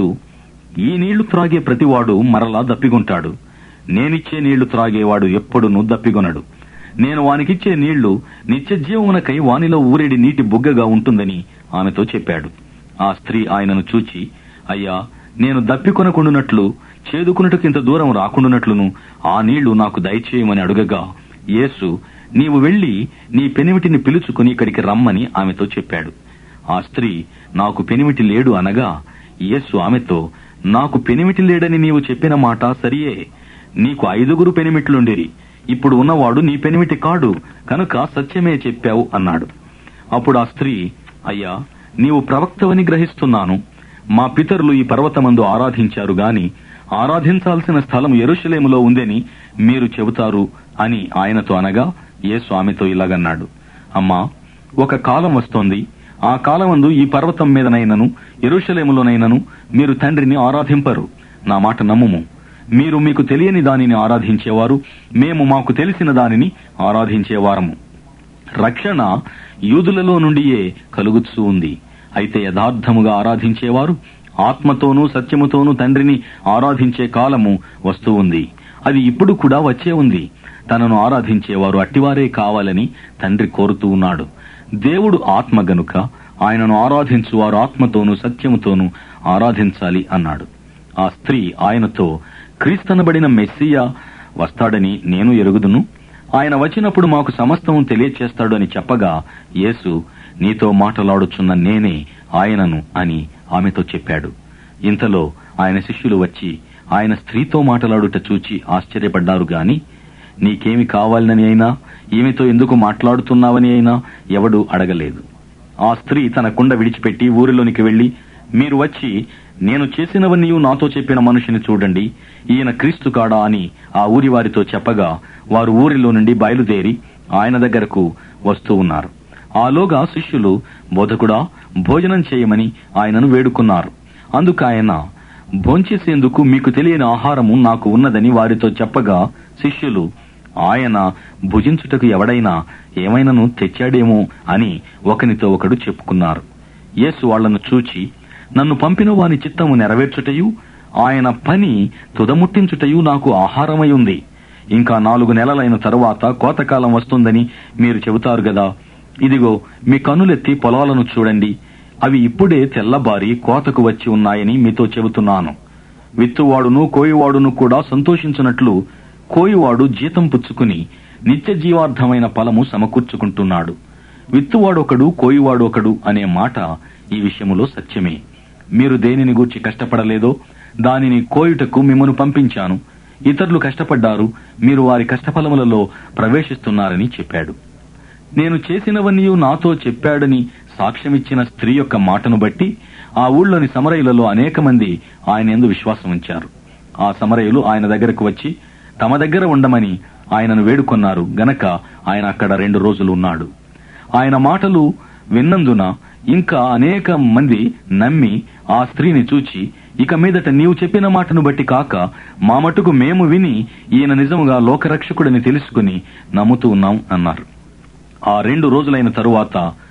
[SPEAKER 2] ఈ నీళ్లు త్రాగే ప్రతివాడు మరలా దప్పిగొంటాడు. నేనిచ్చే నీళ్లు త్రాగేవాడు ఎప్పుడునూ దప్పిగొనడు. నేను వానికిచ్చే నీళ్లు నిత్యజీవమునకై వానిలో ఊరేడి నీటి బుగ్గగా ఉంటుందని ఆమెతో చెప్పాడు. ఆ స్త్రీ ఆయనను చూచి, అయ్యా, నేను దప్పికొనకుండునట్లు చేదుకున్నట్టుకు ఇంత దూరం రాకుండునట్లును ఆ నీళ్లు నాకు దయచేయమని అడుగగా యేసు, నీవు వెళ్లి నీ పెనిమిటిని పిలుచుకుని ఇక్కడికి రమ్మని ఆమెతో చెప్పాడు. ఆ స్త్రీ, నాకు పెనిమిటి లేడు అనగా యేసు ఆమెతో, నాకు పెనిమిటి లేడని నీవు చెప్పిన మాట సరియే. నీకు ఐదుగురు పెనిమిట్లుండిరి, ఇప్పుడు ఉన్నవాడు నీ పెనిమిటి కాడు కనుక సత్యమే చెప్పావు అన్నాడు. అప్పుడు ఆ స్త్రీ, అయ్యా, నీవు ప్రవక్తవని గ్రహిస్తున్నాను. మా పితరులు ఈ పర్వతమందు ఆరాధించారు గాని ఆరాధించాల్సిన స్థలం యెరూషలేములో ఉందని మీరు చెబుతారు అని ఆయనతో అనగా యేసు ఆమెతో ఇలాగన్నాడు, అమ్మా, ఒక కాలం వస్తోంది, ఆ కాలమందు ఈ పర్వతం మీదనైనను యెరూషలేములోనైనను మీరు తండ్రిని ఆరాధింపరు. నా మాట నమ్ముము. మీరు మీకు తెలియని దానిని ఆరాధించేవారు, మేము మాకు తెలిసిన దానిని ఆరాధించేవారము. రక్షణ యూదులలో నుండియే కలుగుతూ ఉంది. అయితే యథార్థముగా ఆరాధించేవారు ఆత్మతోనూ సత్యముతోనూ తండ్రిని ఆరాధించే కాలము వస్తూ ఉంది. అది ఇప్పుడు కూడా వచ్చే ఉంది. తనను ఆరాధించేవారు అట్టివారే కావాలని తండ్రి కోరుతూ ఉన్నాడు. దేవుడు ఆత్మ గనుక ఆయనను ఆరాధించువారు ఆత్మతోనూ సత్యముతోనూ ఆరాధించాలి అన్నాడు. ఆ స్త్రీ ఆయనతో, క్రీస్తనబడిన మెస్సియా వస్తాడని నేను ఎరుగుదును, ఆయన వచ్చినప్పుడు మాకు సమస్తము తెలియచేస్తాడు అని చెప్పగా, యేసు, నీతో మాటలాడుచున్న నేనే ఆయనను అని ఆమెతో చెప్పాడు. ఇంతలో ఆయన శిష్యులు వచ్చి ఆయన స్త్రీతో మాట్లాడుట చూచి ఆశ్చర్యపడ్డారు గాని, నీకేమి కావాలని అయినా, ఈమెతో ఎందుకు మాట్లాడుతున్నావని అయినా ఎవడూ అడగలేదు. ఆ స్త్రీ తన కుండ విడిచిపెట్టి ఊరిలోనికి వెళ్లి, మీరు వచ్చి నేను చేసినవన్నీ నాతో చెప్పిన మనుషుని చూడండి, ఈయన క్రీస్తు కాడా అని ఆ ఊరి వారితో చెప్పగా, వారు ఊరిలో నుండి బయలుదేరి ఆయన దగ్గరకు వస్తూ ఉన్నారు. ఆలోగా శిష్యులు, బోధకుడా, భోజనం చేయమని ఆయనను వేడుకున్నారు. అందుకు ఆయన, భోంచేసేందుకు మీకు తెలియని ఆహారము నాకు ఉన్నదని వారితో చెప్పగా, శిష్యులు, ఆయన భుజించుటకు ఎవడైనా ఏమైనాను తెచ్చాడేమో అని ఒకనితో ఒకడు చెప్పుకున్నారు. యేసు వాళ్లను చూచి, నన్ను పంపిన వాని చిత్తము నెరవేర్చుటయు ఆయన పని తుదముట్టించుటయు నాకు ఆహారమై ఉంది. ఇంకా నాలుగు నెలలైన తరువాత కోతకాలం వస్తుందని మీరు చెబుతారు గదా. ఇదిగో, మీ కన్నులెత్తి పొలాలను చూడండి, అవి ఇప్పుడే తెల్లబారి కోతకు వచ్చి ఉన్నాయని మీతో చెబుతున్నాను. విత్తువాడును కోయువాడును కూడా సంతోషించినట్లు కోయువాడు జీతం పుచ్చుకుని నిత్య జీవార్థమైన ఫలము సమకూర్చుకుంటున్నాడు. విత్తువాడొకడు కోయువాడొకడు అనే మాట ఈ విషయములో సత్యమే. మీరు దేనిని గూర్చి కష్టపడలేదో దానిని కోయుటకు మిమ్మను పంపించాను. ఇతరులు కష్టపడ్డారు, మీరు వారి కష్టఫలములలో ప్రవేశిస్తున్నారని చెప్పాడు. నేను చేసినవన్నీ నాతో చెప్పాడని సాక్ష్యమిచ్చిన స్త్రీ యొక్క మాటను బట్టి ఆ ఊళ్ళోని సమరయులలో అనేక మంది ఆయన యందు విశ్వాసం ఉంచారు. ఆ సమరయులు ఆయన దగ్గరకు వచ్చి తమ దగ్గర ఉండమని ఆయనను వేడుకొన్నారు గనక ఆయన అక్కడ రెండు రోజులు ఉన్నాడు. ఆయన మాటలు విన్నందున ఇంకా అనేక మంది నమ్మి ఆ స్త్రీని చూచి, ఇక మీదట నీవు చెప్పిన మాటను బట్టి కాక మా మటుకు మేము విని ఈయన నిజముగా లోకరక్షకుడని తెలుసుకుని నమ్ముతూ ఉన్నాం అన్నారు. ఆ రెండు రోజులైన తరువాత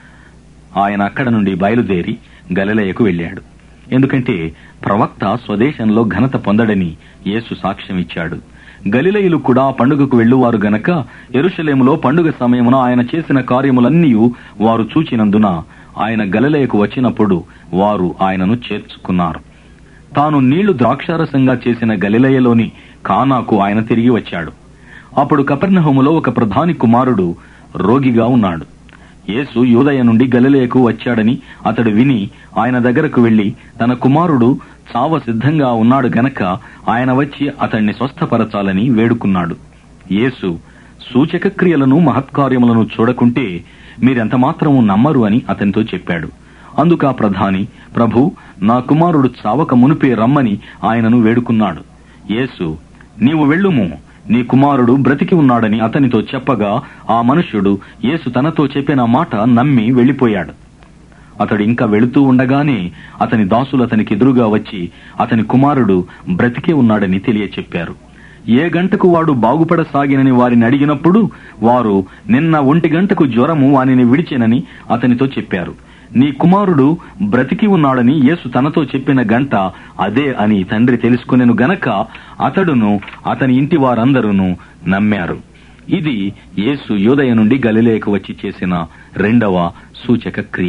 [SPEAKER 2] ఆయన అక్కడ నుండి బయలుదేరి గలిలయకు వెళ్ళాడు. ఎందుకంటే ప్రవక్త స్వదేశంలో ఘనత పొందడని యేసు సాక్ష్యం ఇచ్చాడు. గలిలయులు కూడా పండుగకు వెళ్ళువారు గనక యెరూషలేములో పండుగ సమయమున ఆయన చేసిన కార్యములన్నీ వారు చూచినందున ఆయన గలిలయకు వచ్చినప్పుడు వారు ఆయనను చేర్చుకున్నారు. తాను నీళ్లు ద్రాక్షారసంగా చేసిన గలిలయలోని కానాకు ఆయన తిరిగి వచ్చాడు. అప్పుడు కపెర్నహూములో ఒక ప్రధాని కుమారుడు రోగిగా ఉన్నాడు. యేసు యూదయ నుండి గలిలయకు వచ్చాడని అతడు విని ఆయన దగ్గరకు వెళ్లి తన కుమారుడు చావ సిద్ధంగా ఉన్నాడు గనక ఆయన వచ్చి అతణ్ణి స్వస్థపరచాలని వేడుకున్నాడు. యేసు, సూచక క్రియలను మహత్కార్యములను చూడకుంటే మీరెంత మాత్రము నమ్మరు అని అతనితో చెప్పాడు. అందుకు ఆ ప్రధాని, ప్రభు, నా కుమారుడు చావక మునిపే రమ్మని ఆయనను వేడుకున్నాడు. యేసు, నీవు వెళ్ళుము, నీ కుమారుడు బ్రతికి ఉన్నాడని అతనితో చెప్పగా ఆ మనుష్యుడు యేసు తనతో చెప్పిన మాట నమ్మి వెళ్లిపోయాడు. అతడు ఇంకా వెళుతూ ఉండగానే అతని దాసులు అతనికి ఎదురుగా వచ్చి అతని కుమారుడు బ్రతికే ఉన్నాడని తెలియచెప్పారు. ఏ గంటకు వాడు బాగుపడసాగినని వారిని అడిగినప్పుడు వారు, నిన్న ఒంటి గంటకు జ్వరము వానిని విడిచెనని అతనితో చెప్పారు. నీ కుమారుడు బ్రతికి ఉన్నాడని యేసు తనతో చెప్పిన గంట అదే అని తండ్రి తెలుసుకునేను గనక అతడును అతని ఇంటి వారందరూ నమ్మారు. ఇది యేసు యూదయ నుండి గలిలయకు వచ్చి చేసిన రెండవ సూచక క్రియ.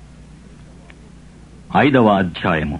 [SPEAKER 2] ఐదవ అధ్యాయము.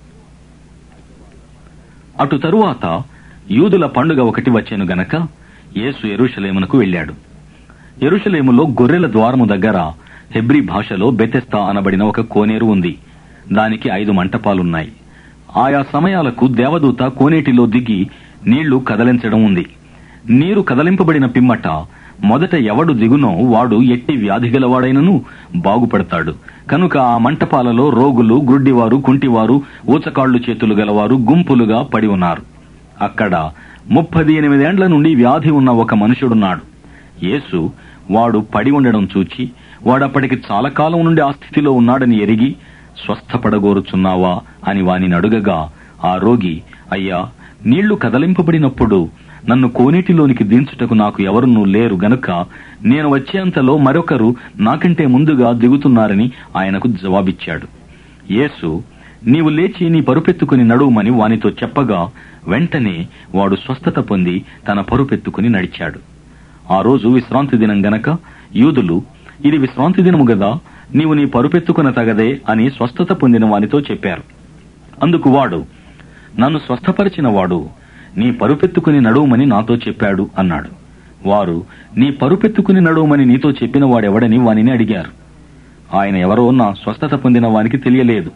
[SPEAKER 2] అటు తరువాత యూదుల పండుగ ఒకటి వచ్చెను గనక యేసు యెరూషలేమునకు వెళ్ళాడు. యెరూషలేములో గొర్రెల ద్వారము దగ్గర హెబ్రీ భాషలో బెతెస్దా అనబడిన ఒక కోనేరు ఉంది. దానికి ఐదు మంటపాలున్నాయి. ఆయా సమయాలకు దేవదూత కోనేటిలో దిగి నీళ్లు కదలించడం ఉంది. నీరు కదలింపబడిన పిమ్మట మొదట ఎవడు దిగునో వాడు ఎట్టి వ్యాధి గలవాడైనను బాగుపడతాడు. కనుక ఆ మంటపాలలో రోగులు, గుడ్డివారు, కుంటివారు, ఊచకాళ్లు చేతులు గలవారు గుంపులుగా పడి ఉన్నారు. అక్కడ ముప్పది ఎనిమిదేండ్ల నుండి వ్యాధి ఉన్న ఒక మనుషుడున్నాడు. యేసు వాడు పడి ఉండడం చూచి వాడప్పటికి చాలా కాలం నుండి ఆ స్థితిలో ఉన్నాడని ఎరిగి, స్వస్థపడగోరుచున్నావా అని వానిని అడుగగా, ఆ రోగి, అయ్యా, నీళ్లు కదలింపబడినప్పుడు నన్ను కోనేటిలోనికి దించుటకు నాకు ఎవరునూ లేరు గనుక నేను వచ్చేంతలో మరొకరు నాకంటే ముందుగా దిగుతున్నారని ఆయనకు జవాబిచ్చాడు. యేసు, నీవు లేచి నీ పరుపెత్తుకుని నడువుమని వానితో చెప్పగా వెంటనే వాడు స్వస్థత పొంది తన పరుపెత్తుకుని నడిచాడు. ఆ రోజు విశ్రాంతి దినం గనక యూదులు, ఇది విశ్రాంతి దినము గదా, నీవు నీ పరుపెత్తుకున తగదే అని స్వస్థత పొందిన వానితో చెప్పారు. అందుకు వాడు, నన్ను స్వస్థపరిచిన వాడు నీ పరుపెత్తుకుని నడువుమని నాతో చెప్పాడు అన్నాడు. వారు, నీ పరుపెత్తుకుని నడువుమని నీతో చెప్పిన వాడెవడని వానిని అడిగారు. ఆయన ఎవరో నా స్వస్థత పొందిన వానికి తెలియలేదు.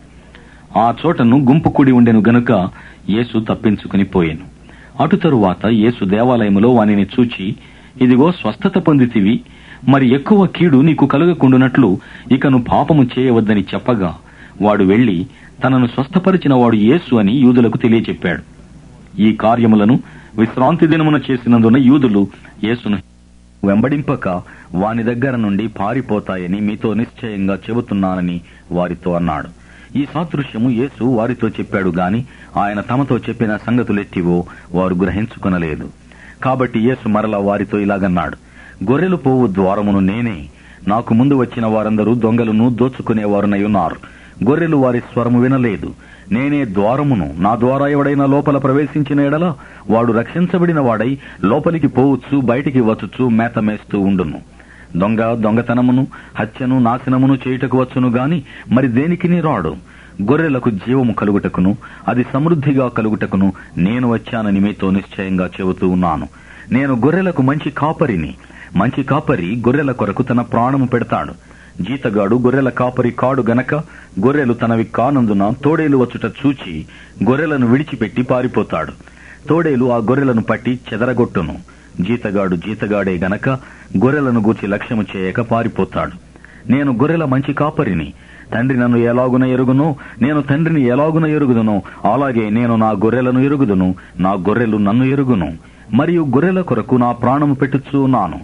[SPEAKER 2] ఆ చోటను గుంపు కూడి ఉండెను గనుక యేసు తప్పించుకుని పోయెను. అటు తరువాత యేసు దేవాలయములో వానిని చూచి, ఇదిగో స్వస్థత పొందితివి, మరి ఎక్కువ కీడు నీకు కలుగకుండునట్లు ఇకను పాపము చేయవద్దని చెప్పగా వాడు వెళ్లి తనను స్వస్థపరిచిన వాడు యేసు అని యూదులకు తెలియచెప్పాడు. ఈ కార్యములను విశ్రాంతి దినమున చేసినందున యూదులు యేసును వెంబడింపక వాని దగ్గర నుండి పారిపోతాయని మీతో నిశ్చయంగా చెబుతున్నానని వారితో అన్నాడు. ఈ సాదృశ్యము యేసు వారితో చెప్పాడు గాని ఆయన తమతో చెప్పిన సంగతులెట్టివో వారు గ్రహించుకొనలేదు. కాబట్టి యేసు మరలా వారితో ఇలాగన్నాడు, గొర్రెలు పోవు ద్వారమును నేనే. నాకు ముందు వచ్చిన వారందరూ దొంగలను దోచుకునేవారునై ఉన్నారు. గొర్రెలు వారి స్వరము వినలేదు. నేనే ద్వారమును. నా ద్వారా ఎవడైనా లోపల ప్రవేశించిన ఎడల వాడు రక్షించబడిన వాడై లోపలికి పోవచ్చు, బయటికి వచ్చుచు మేత మేస్తూ ఉండును. దొంగ దొంగతనమును, హత్యను, నాశనమును చేయుటకు వచ్చును గాని మరి దేనికిని రాడు. గొర్రెలకు జీవము కలుగుటకును అది సమృద్ధిగా కలుగుటకును నేను వచ్చానని మీతో నిశ్చయంగా చెబుతూ ఉన్నాను. నేను గొర్రెలకు మంచి కాపరిని. మంచి కాపరి గొర్రెల కొరకు తన ప్రాణము పెడతాడు. జీతగాడు గొర్రెల కాపరి కాడు గనక గొర్రెలు తనవి కానందున తోడేలు వచ్చుట చూచి గొర్రెలను విడిచిపెట్టి పారిపోతాడు. తోడేలు ఆ గొర్రెలను పట్టి చెదరగొట్టును. జీతగాడు జీతగాడే గనక గొర్రెలను గూర్చి లక్ష్యము చేయక పారిపోతాడు. నేను గొర్రెల మంచి కాపరిని. తండ్రి నన్ను ఎలాగున ఎరుగునో, నేను తండ్రిని ఎలాగున ఎరుగుదునో, అలాగే నేను నా గొర్రెలను ఎరుగుదును, నా గొర్రెలు నన్ను ఎరుగును. మరియు గొర్రెల కొరకు నా ప్రాణము పెట్టుచూ ఉన్నాను.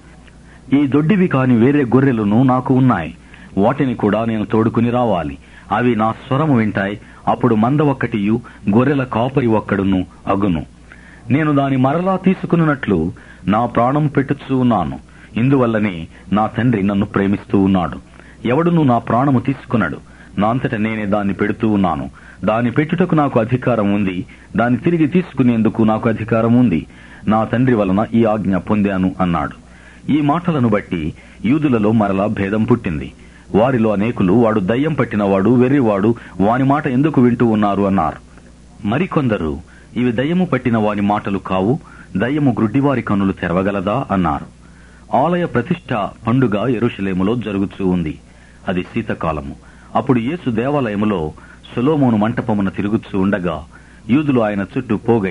[SPEAKER 2] ఈ దొడ్డివి కాని వేరే గొర్రెలను నాకు ఉన్నాయి. వాటిని కూడా నేను తోడుకుని రావాలి. అవి నా స్వరము వింటాయి. అప్పుడు మంద ఒక్కటియు గొర్రెల కాపరి ఒక్కడును అగును. నేను దాని మరలా తీసుకున్నట్లు నా ప్రాణము పెట్టుచూ ఉన్నాను. ఇందువల్లనే నా తండ్రి నన్ను ప్రేమిస్తూ ఉన్నాడు. ఎవడును నా ప్రాణము తీసుకున్నాడు. నా అంతట నేనే దాన్ని పెడుతూ ఉన్నాను. దాన్ని పెట్టుటకు నాకు అధికారం ఉంది. దాన్ని తిరిగి తీసుకునేందుకు నాకు అధికారం ఉంది. నా తండ్రి వలన ఈ ఆజ్ఞ పొందాను అన్నాడు. ఈ మాటలను బట్టి యూదులలో మరలా భేదం పుట్టింది. వారిలో అనేకులు, వాడు దయ్యం పట్టినవాడు, వెర్రివాడు, వాని మాట ఎందుకు వింటూ ఉన్నారు అన్నారు. మరికొందరు, ఇవి దయ్యము పట్టిన వాని మాటలు కావు, దయ్యము గ్రుడ్డివారి కన్నులు తెరవగలదా అన్నారు. ఆలయ ప్రతిష్ఠ పండుగ యెరూషలేములో జరుగుతూ ఉంది. అది శీతకాలము. అప్పుడు యేసు దేవాలయములో సొలొమోను మంటపమున తిరుగుతూ ఉండగా యూదులు ఆయన చుట్టూ పోగై,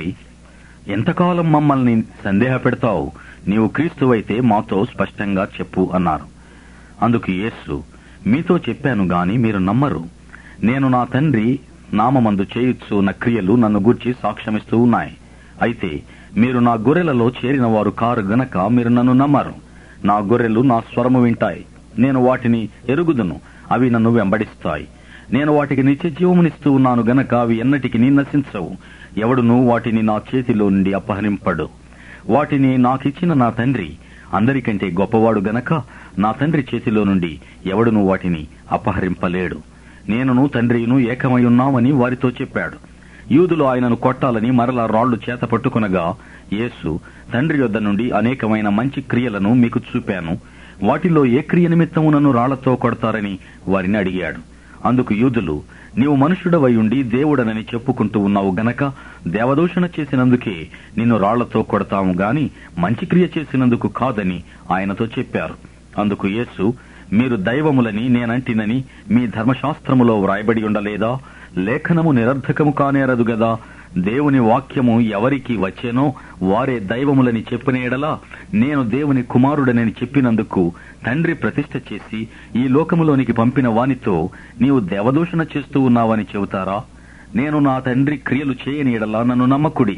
[SPEAKER 2] ఎంతకాలం మమ్మల్ని సందేహ పెడతావు? నీవు క్రీస్తువైతే మాతో స్పష్టంగా చెప్పు అన్నారు. అందుకు యేసు, మీతో చెప్పాను గాని మీరు నమ్మరు. నేను నా తండ్రి నామమందు చేయుచు ఉన్న క్రియలు నన్ను గూర్చి సాక్ష్యమిస్తూ ఉన్నాయి. అయితే మీరు నా గొర్రెలలో చేరిన వారు కారు గనక మీరు నన్ను నమ్మరు. నా గొర్రెలు నా స్వరము వింటాయి. నేను వాటిని ఎరుగుదును, అవి నన్ను వెంబడిస్తాయి. నేను వాటికి నిత్య జీవమునిస్తూ ఉన్నాను గనక అవి ఎన్నటికి నశించవు. ఎవడును వాటిని నా చేతిలో నుండి అపహరింపడు. వాటిని నాకిచ్చిన నా తండ్రి అందరికంటే గొప్పవాడు గనక నా తండ్రి చేతిలో నుండి ఎవడును వాటిని అపహరింపలేడు. నేనును తండ్రిను ఏకమై ఉన్నామని వారితో చెప్పాడు. యూదులు ఆయనను కొట్టాలని మరలా రాళ్లు చేత పట్టుకొనగా యేసు, తండ్రి యొద్ద నుండి అనేకమైన మంచి క్రియలను మీకు చూపాను. వాటిలో ఏ క్రియ నిమిత్తము నన్ను రాళ్లతో కొడతారని వారిని అడిగాడు. అందుకు యూదులు, నీవు మనుష్యుడవై ఉండి దేవుడనని చెప్పుకుంటూ ఉన్నావు గనక దేవదూషణ చేసినందుకే నిన్ను రాళ్లతో కొడతాము గాని మంచి క్రియ చేసినందుకు కాదని ఆయనతో చెప్పారు. అందుకు యేసు, మీరు దైవములని నేనంటినని మీ ధర్మశాస్త్రములో వ్రాయబడి ఉండలేదా? లేఖనము నిరర్థకము కానేరదు గదా. దేవుని వాక్యము ఎవరికి వచ్చేనో వారే దైవములని చెప్పిన ఎడలా నేను దేవుని కుమారుడనని చెప్పినందుకు తండ్రి ప్రతిష్ఠ చేసి ఈ లోకములోనికి పంపిన వానితో నీవు దేవదూషణ చేస్తూ ఉన్నావని చెబుతారా? నేను నా తండ్రి క్రియలు చేయని ఎడలా నన్ను నమ్మకుడి.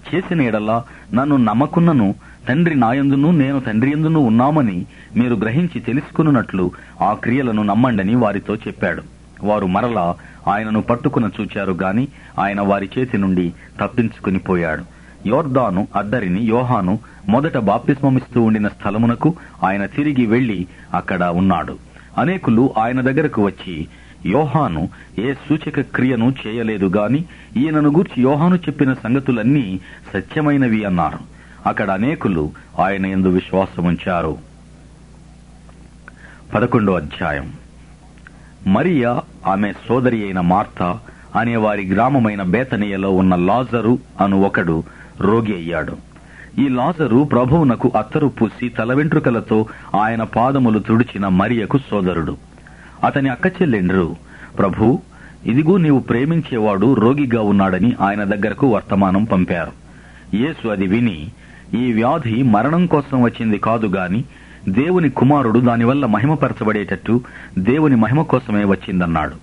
[SPEAKER 2] చేసిన ఎడలా నన్ను నమ్మకున్నను తండ్రి నాయందును నేను తండ్రి యందును ఉన్నామని మీరు గ్రహించి తెలుసుకున్నట్లు ఆ క్రియలను నమ్మండని వారితో చెప్పాడు. వారు మరలా ఆయనను పట్టుకుని చూచారు గాని ఆయన వారి చేతి నుండి తప్పించుకుని పోయాడు. యోర్దాను అద్దరిని యోహాను మొదట బాప్తిస్మమిస్తూ ఉండిన స్థలమునకు ఆయన తిరిగి వెళ్లి అక్కడ ఉన్నాడు. అనేకులు ఆయన దగ్గరకు వచ్చి, యోహాను ఏ సూచక క్రియను చేయలేదు గాని ఈయనను గూర్చి యోహాను చెప్పిన సంగతులన్నీ సత్యమైనవి అన్నారు. అక్కడ అనేకులు ఆయన యందు విశ్వాసముంచారు. పదకొండో అధ్యాయం. మరియా ఆమె సోదరి అయిన మార్తా అనే వారి గ్రామమైన బేతనియలో ఉన్న లాజరు అను ఒకడు రోగి అయ్యాడు. ఈ లాజరు ప్రభువునకు అత్తరు పూసి తల వెంట్రుకలతో ఆయన పాదములు తుడిచిన మరియకు సోదరుడు. అతని అక్క చెల్లెండ్రు, ప్రభూ, ఇదిగో నీవు ప్రేమించేవాడు రోగిగా ఉన్నాడని ఆయన దగ్గరకు వర్తమానం పంపారు. యేసు అది విని, ఈ వ్యాధి మరణం కోసం వచ్చింది కాదు గాని దేవుని కుమారుడు దానివల్ల మహిమపరచబడేటట్టు దేవుని మహిమ కోసమే వచ్చిందన్నాడు.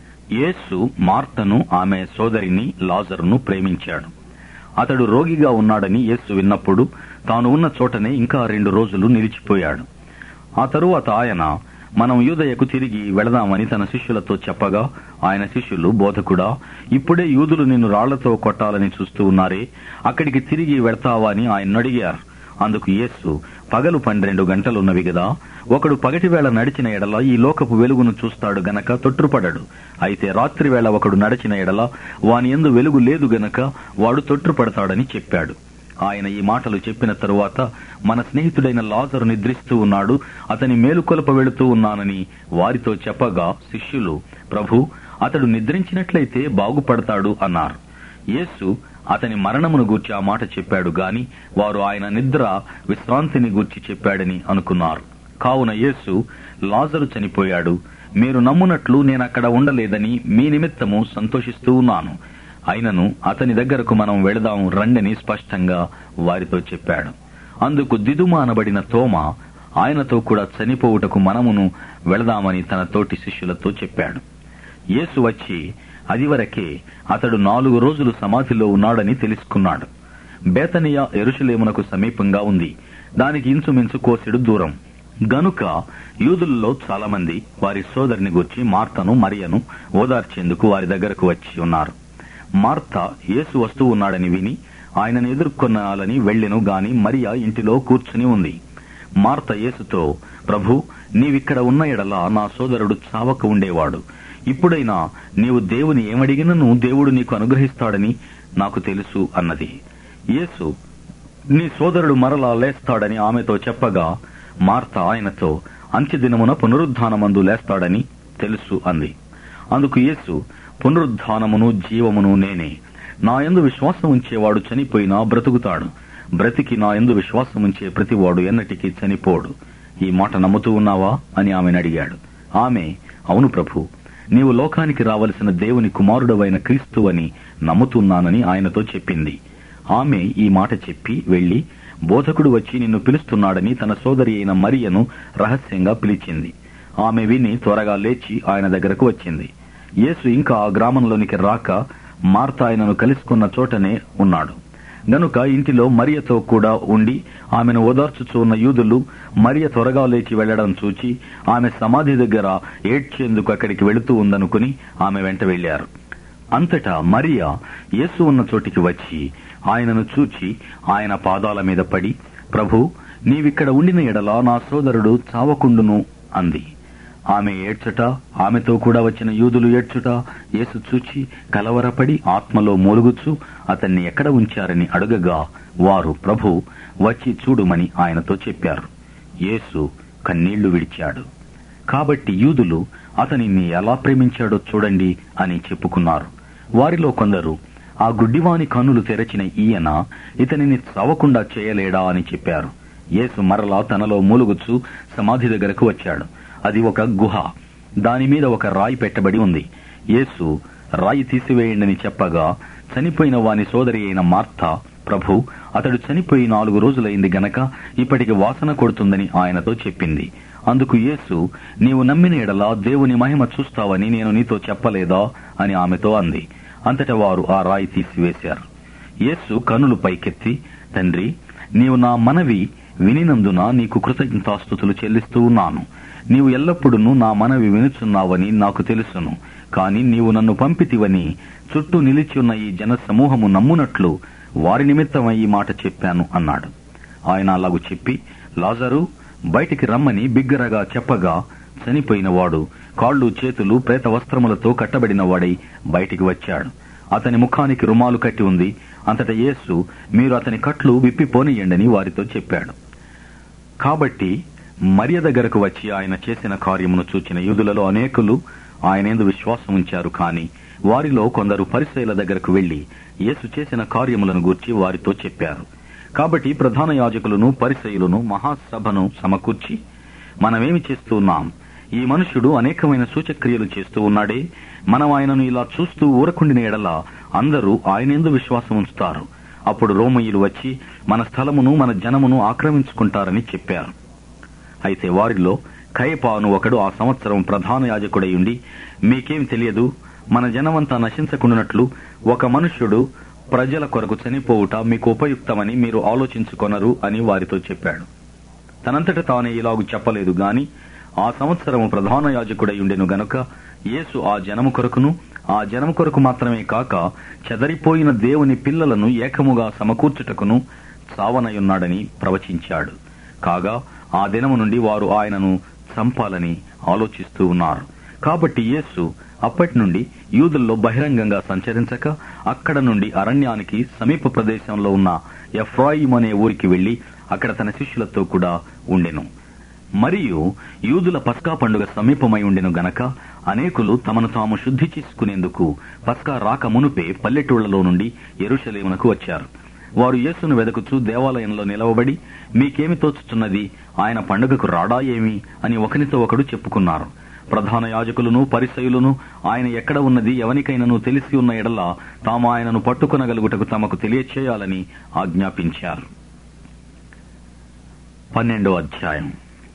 [SPEAKER 2] యేసు మార్తను ఆమె సోదరిని లాజరును ప్రేమించాడు. అతడు రోగిగా ఉన్నాడని యేసు విన్నప్పుడు తాను ఉన్న చోటనే ఇంకా రెండు రోజులు నిలిచిపోయాడు. ఆ తరువాత ఆయన, మనం యూదయకు తిరిగి వెళదామని తన శిష్యులతో చెప్పగా ఆయన శిష్యులు, బోధకుడా, ఇప్పుడే యూదులు నిన్ను రాళ్లతో కొట్టాలని చూస్తూ ఉన్నారే, అక్కడికి తిరిగి వెళ్తావా అని ఆయన అడిగారు. అందుకు యేసు, పగలు పన్నెండు గంటలున్నవి గదా, ఒకడు పగటివేళ నడిచిన ఎడల ఈ లోకపు వెలుగును చూస్తాడు గనక తొట్టుపడడు. అయితే రాత్రివేళ ఒకడు నడిచిన ఎడల వాని యందు వెలుగు లేదు గనక వాడు తొట్టుపడతాడని చెప్పాడు. ఆయన ఈ మాటలు చెప్పిన తరువాత, మన స్నేహితుడైన లాజరు నిద్రిస్తూ ఉన్నాడు, అతని మేలుకొలప వెళుతూ ఉన్నానని వారితో చెప్పగా శిష్యులు, ప్రభు, అతడు నిద్రించినట్లయితే బాగుపడతాడు అన్నారు. యేసు అతని మరణమును గూర్చి ఆ మాట చెప్పాడు గాని వారు ఆయన నిద్ర విశ్రాంతిని గూర్చి చెప్పాడని అనుకున్నారు. కావున యేసు, లాజరు చనిపోయాడు, మీరు నమ్మునట్లు నేనక్కడ ఉండలేదని మీ నిమిత్తము సంతోషిస్తూ ఉన్నాను. అయినను అతని దగ్గరకు మనం వెళదాం రండని స్పష్టంగా వారితో చెప్పాడు. అందుకు దిదుమ అనబడిన తోమ ఆయనతో కూడా చనిపోవుటకు మనమును వెళదామని తన తోటి శిష్యులతో చెప్పాడు. యేసు వచ్చి అదివరకే అతడు నాలుగు రోజులు సమాధిలో ఉన్నాడని తెలుసుకున్నాడు. బేతనియా యెరూషలేమునకు సమీపంగా ఉంది. దానికి ఇంచుమించు కోసెడు దూరం గనుక యూదులలో చాలా మంది వారి సోదరిని గూర్చి మార్తను మరియను ఓదార్చేందుకు వారి దగ్గరకు వచ్చి ఉన్నారు. మార్త యేసు వస్తూ ఉన్నాడని విని ఆయనను ఎదుర్కొనాలని వెళ్లెను గాని మరియా ఇంటిలో కూర్చుని ఉంది. మార్త యేసుతో, ప్రభు, నీవిక్కడ ఉన్న ఎడల నా సోదరుడు చావక ఉండేవాడు. ఇప్పుడైనా నీవు దేవుని ఏమడిగినను దేవుడు నీకు అనుగ్రహిస్తాడని నాకు తెలుసు అన్నది. యేసు, నీ సోదరుడు మరలా లేస్తాడని ఆమెతో చెప్పగా మార్త ఆయనతో, అంత్యదినమున పునరుద్ధానమందు లేస్తాడని తెలుసు అంది. అందుకు యేసు, పునరుద్ధానమును జీవమును నేనే. నా యందు విశ్వాసం ఉంచేవాడు చనిపోయినా బ్రతుకుతాడు. బ్రతికి నా యందు విశ్వాసం ఉంచే ప్రతివాడు ఎన్నటికీ చనిపోడు. ఈ మాట నమ్ముతూ ఉన్నావా అని ఆమెను అడిగాడు. ఆమె, అవును ప్రభు, నీవు లోకానికి రావలసిన దేవుని కుమారుడవైన క్రీస్తు అని నమ్ముతున్నానని ఆయనతో చెప్పింది. ఆమె ఈ మాట చెప్పి వెళ్లి, బోధకుడు వచ్చి నిన్ను పిలుస్తున్నాడని తన సోదరి అయిన మరియను రహస్యంగా పిలిచింది. ఆమె విని త్వరగా లేచి ఆయన దగ్గరకు వచ్చింది. యేసు ఇంకా ఆ గ్రామంలోనికి రాక మార్త ఆయనను కలుసుకున్న చోటనే ఉన్నాడు గనుక ఇంటిలో మరియతో కూడా ఉండి ఆమెను ఓదార్చుచూ ఉన్న యూదులు మరియ త్వరగా లేచి వెళ్లడం చూచి ఆమె సమాధి దగ్గర ఏడ్చేందుకు అక్కడికి వెళుతూ ఉందనుకుని ఆమె వెంట వెళ్లారు. అంతటా మరియ యేసు ఉన్న చోటికి వచ్చి ఆయనను చూచి ఆయన పాదాల మీద పడి, ప్రభు, నీవిక్కడ ఉండిన ఎడల నా సోదరుడు చావకుండును అంది. ఆమె ఏడ్చుట, ఆమెతో కూడా వచ్చిన యూదులు ఏడ్చుట యేసు చూచి కలవరపడి ఆత్మలో మూలుగుచూ అతన్ని ఎక్కడ ఉంచారని అడుగగా వారు, ప్రభు, వచ్చి చూడుమని ఆయనతో చెప్పారు. యేసు కన్నీళ్లు విడిచాడు. కాబట్టి యూదులు అతనిని ఎలా ప్రేమించాడో చూడండి అని చెప్పుకున్నారు. వారిలో కొందరు, ఆ గుడ్డివాని కన్నులు తెరచిన ఈయన ఇతనిని చావకుండా చేయలేడా అని చెప్పారు. యేసు మరలా తనలో మూలుగుచూ సమాధి దగ్గరకు వచ్చాడు. అది ఒక గుహ. దానిమీద ఒక రాయి పెట్టబడి ఉంది. యేసు రాయి తీసివేయండని చెప్పగా చనిపోయిన వాని సోదరి అయిన మార్త, ప్రభు, అతడు చనిపోయి నాలుగు రోజులైంది గనక ఇప్పటికి వాసన కొడుతుందని ఆయనతో చెప్పింది. అందుకు యేసు, నీవు నమ్మిన ఎడల దేవుని మహిమ చూస్తావని నేను నీతో చెప్పలేదా అని ఆమెతో అంది. అంతటా వారు ఆ రాయి తీసివేశారు. యేసు కనులు పైకెత్తి, తండ్రి, నీవు నా మనవి వినినందున నీకు కృతజ్ఞతాస్తుతులు చెల్లిస్తూ ఉన్నాను. నీవు ఎల్లప్పుడూ నా మనవి వినుచున్నావని నాకు తెలుసును. కాని నీవు నన్ను పంపితివని చుట్టూ నిలిచి ఉన్న ఈ జన సమూహము నమ్మునట్లు వారి నిమిత్తమై ఈ మాట చెప్పాను అన్నాడు. ఆయన అలాగు చెప్పి, లాజరు బయటికి రమ్మని బిగ్గరగా చెప్పగా చనిపోయినవాడు కాళ్ళు చేతులు ప్రేత వస్త్రములతో కట్టబడిన వాడై బయటికి వచ్చాడు. అతని ముఖానికి రుమాలు కట్టి ఉంది. అంతటా యేసు, మీరు అతని కట్లు విప్పిపోనియండని వారితో చెప్పాడు. కాబట్టి మరియ దగ్గరకు వచ్చి ఆయన చేసిన కార్యమును చూచిన యూదులలో అనేకులు ఆయనేందు విశ్వాసం ఉంచారు. కాని వారిలో కొందరు పరిసయ్యుల దగ్గరకు వెళ్లి యేసు చేసిన కార్యములను గూర్చి వారితో చెప్పారు. కాబట్టి ప్రధాన యాజకులను పరిసయ్యులను మహాసభను సమకూర్చి, మనమేమి చేస్తున్నాం? ఈ మనుష్యుడు అనేకమైన సూచక్రియలు చేస్తూ ఉన్నాడే. మనం ఆయనను ఇలా చూస్తూ ఊరకుండిన ఎడల అందరూ ఆయనేందు విశ్వాసం ఉంచుతారు. అప్పుడు రోమయ్యులు వచ్చి మన స్థలమును మన జనమును ఆక్రమించుకుంటారని చెప్పారు. అయితే వారిలో కయపాను ఒకడు ఆ సంవత్సరం ప్రధాన యాజకుడై ఉండి, మీకేం తెలియదు, మన జనమంతా నశించకుండానట్లు ఒక మనుష్యుడు ప్రజల కొరకు చనిపోవుట మీకు ఉపయుక్తమని మీరు ఆలోచించుకొనరు అని వారితో చెప్పాడు. తనంతట తానే ఇలాగు చెప్పలేదు గాని ఆ సంవత్సరము ప్రధాన యాజకుడై ఉండెను గనుక యేసు ఆ జనము కొరకును ఆ జనము కొరకు మాత్రమే కాక చెదరిపోయిన దేవుని పిల్లలను ఏకముగా సమకూర్చుటకును చావనయున్నాడని ప్రవచించాడు. కాగా ఆ దినము నుండి వారు ఆయనను చంపాలని ఆలోచిస్తూ ఉన్నారు. కాబట్టి యేసు అప్పటి నుండి యూదుల్లో బహిరంగంగా సంచరించక అక్కడ నుండి అరణ్యానికి సమీప ప్రదేశంలో ఉన్న ఎఫ్రాయిము అనే ఊరికి వెళ్లి అక్కడ తన శిష్యులతో కూడా ఉండెను. మరియు యూదుల పస్కా పండుగ సమీపమై ఉండెను గనక అనేకులు తమను తాము శుద్ధి చేసుకునేందుకు పస్కా రాక మునుపే పల్లెటూళ్లలో నుండి యెరూషలేమునకు వచ్చారు. వారు యేసును వెదకుచూ దేవాలయంలో నిలవబడి, మీకేమి తోచుచున్నది, ఆయన పండుగకు రాడా ఏమి అని ఒకనితో ఒకడు చెప్పుకున్నారు. ప్రధాన యాజకులను పరిసయ్యులను ఆయన ఎక్కడ ఉన్నది ఎవనికైనాను తెలిసి ఉన్న ఎడల తాము ఆయనను పట్టుకొనగలుగుటకు తమకు తెలియచేయాలని ఆజ్ఞాపించారు. పన్నెండో అధ్యాయం.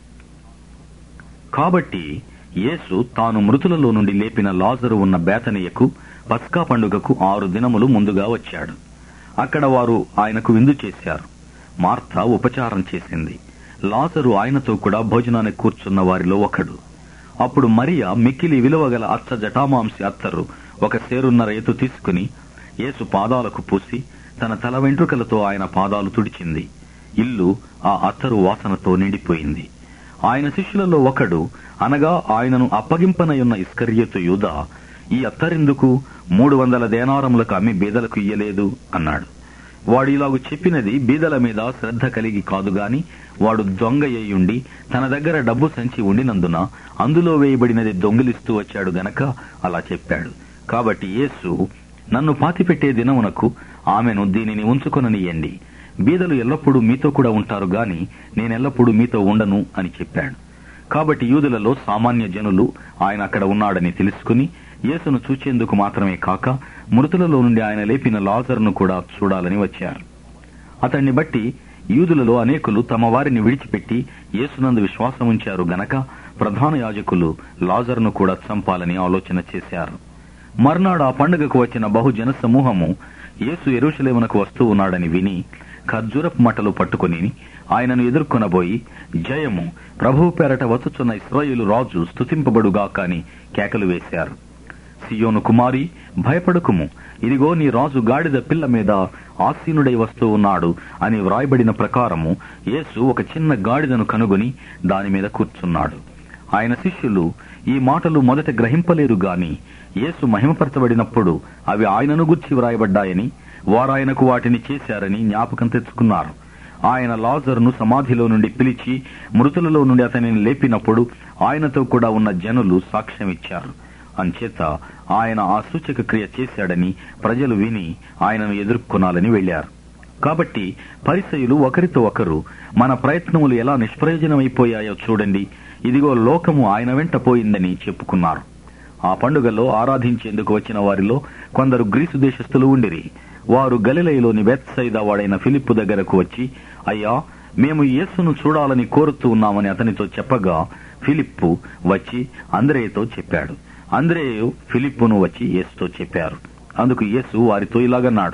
[SPEAKER 2] కాబట్టి యేసు తాను మృతులలో నుండి లేపిన లాజరు ఉన్న బేతనియకు పస్కా పండుగకు ఆరు దినములు ముందుగా వచ్చాడు. అక్కడ వారు ఆయనకు విందు చేశారు. మార్త ఉపచారం చేసింది. లాజరు ఆయనతో కూడా భోజనానికి కూర్చున్న వారిలో ఒకడు. అప్పుడు మరియ మిక్కిలి విలువగల అచ్చ జటామాంసి అత్తరు ఒక సేరున్నర ఎత్తు తీసుకుని యేసు పాదాలకు పూసి తన తల వెంట్రుకలతో ఆయన పాదాలు తుడిచింది. ఇల్లు ఆ అత్తరు వాసనతో నిండిపోయింది. ఆయన శిష్యులలో ఒకడు, అనగా ఆయనను అప్పగింపనయున్న ఇస్కరియోతు యూదా, ఈ అత్తరెందుకు మూడు వందల దేనారములకు అమ్మి బీదలకు ఇయ్యలేదు అన్నాడు. వాడు ఇలాగు చెప్పినది బీదల మీద శ్రద్ధ కలిగి కాదుగాని వాడు దొంగ అయ్యుండి తన దగ్గర డబ్బు సంచి ఉండినందున అందులో వేయబడినది దొంగిలిస్తూ వచ్చాడు గనక అలా చెప్పాడు. కాబట్టి యేసు, నన్ను పాతిపెట్టే దినమునకు ఆమెను దీనిని ఉంచుకొననియ్యండి. బీదలు ఎల్లప్పుడూ మీతో కూడా ఉంటారు గాని నేనెల్లప్పుడూ మీతో ఉండను అని చెప్పాడు. కాబట్టి యూదులలో సామాన్య జనులు ఆయన అక్కడ ఉన్నాడని తెలుసుకుని యేసును చూచేందుకు మాత్రమే కాక మృతులలో నుండి ఆయన లేపిన లాజరును కూడా చూడాలని వచ్చారు. అతన్ని బట్టి యూదులలో అనేకులు తమ వారిని విడిచిపెట్టి యేసునందు విశ్వాసం ఉంచారు గనక ప్రధాన యాజకులు లాజరును కూడా చంపాలని ఆలోచన చేశారు. మర్నాడు ఆ పండుగకు వచ్చిన బహుజన సమూహము యేసు యెరూషలేమునకు వస్తూ ఉన్నాడని విని ఖర్జూరపు మట్టలు పట్టుకుని ఆయనను ఎదుర్కొనబోయి, జయము, ప్రభువు పేరట వచ్చుచున్న ఇశ్రాయేలు రాజు స్తుతింపబడుగాక అని కేకలు వేశారు. సియోను కుమారి, భయపడకుము, ఇదిగో నీ రాజు గాడిద పిల్ల మీద ఆసీనుడై వస్తూ ఉన్నాడు అని వ్రాయబడిన ప్రకారము యేసు ఒక చిన్న గాడిదను కనుగొని దాని మీద కూర్చున్నాడు. ఆయన శిష్యులు ఈ మాటలు మొదట గ్రహింపలేరు గాని యేసు మహిమపరచబడినప్పుడు అవి ఆయనను గుర్చి వ్రాయబడ్డాయని వారాయనకు వాటిని చేశారని జ్ఞాపకం తెచ్చుకున్నారు. ఆయన లాజరును సమాధిలో నుండి పిలిచి మృతులలో నుండి అతనిని లేపినప్పుడు ఆయనతో కూడా ఉన్న జనులు సాక్ష్యమిచ్చారు. అంచేత ఆయన ఆ సూచక క్రియ చేశాడని ప్రజలు విని ఆయనను ఎదుర్కొనాలని వెళ్లారు. కాబట్టి పరిసయ్యులు ఒకరితో ఒకరు, మన ప్రయత్నములు ఎలా నిష్ప్రయోజనమైపోయాయో చూడండి, ఇదిగో లోకము ఆయన వెంట పోయిందని చెప్పుకున్నారు. ఆ పండుగలో ఆరాధించేందుకు వచ్చిన వారిలో కొందరు గ్రీసు దేశస్థులు ఉండిరి. వారు గలిలయలోని బెత్సయిదా వాడైన ఫిలిప్పు దగ్గరకు వచ్చి, అయ్యా, మేము యేసును చూడాలని కోరుతూ ఉన్నామని అతనితో చెప్పగా ఫిలిప్పు వచ్చి అంద్రేయతో చెప్పాడు. అంద్రేయు ఫిలిప్పును వచ్చి యేసుతో చెప్పారు. అందుకు యేసు వారితో ఇలాగన్నాడు,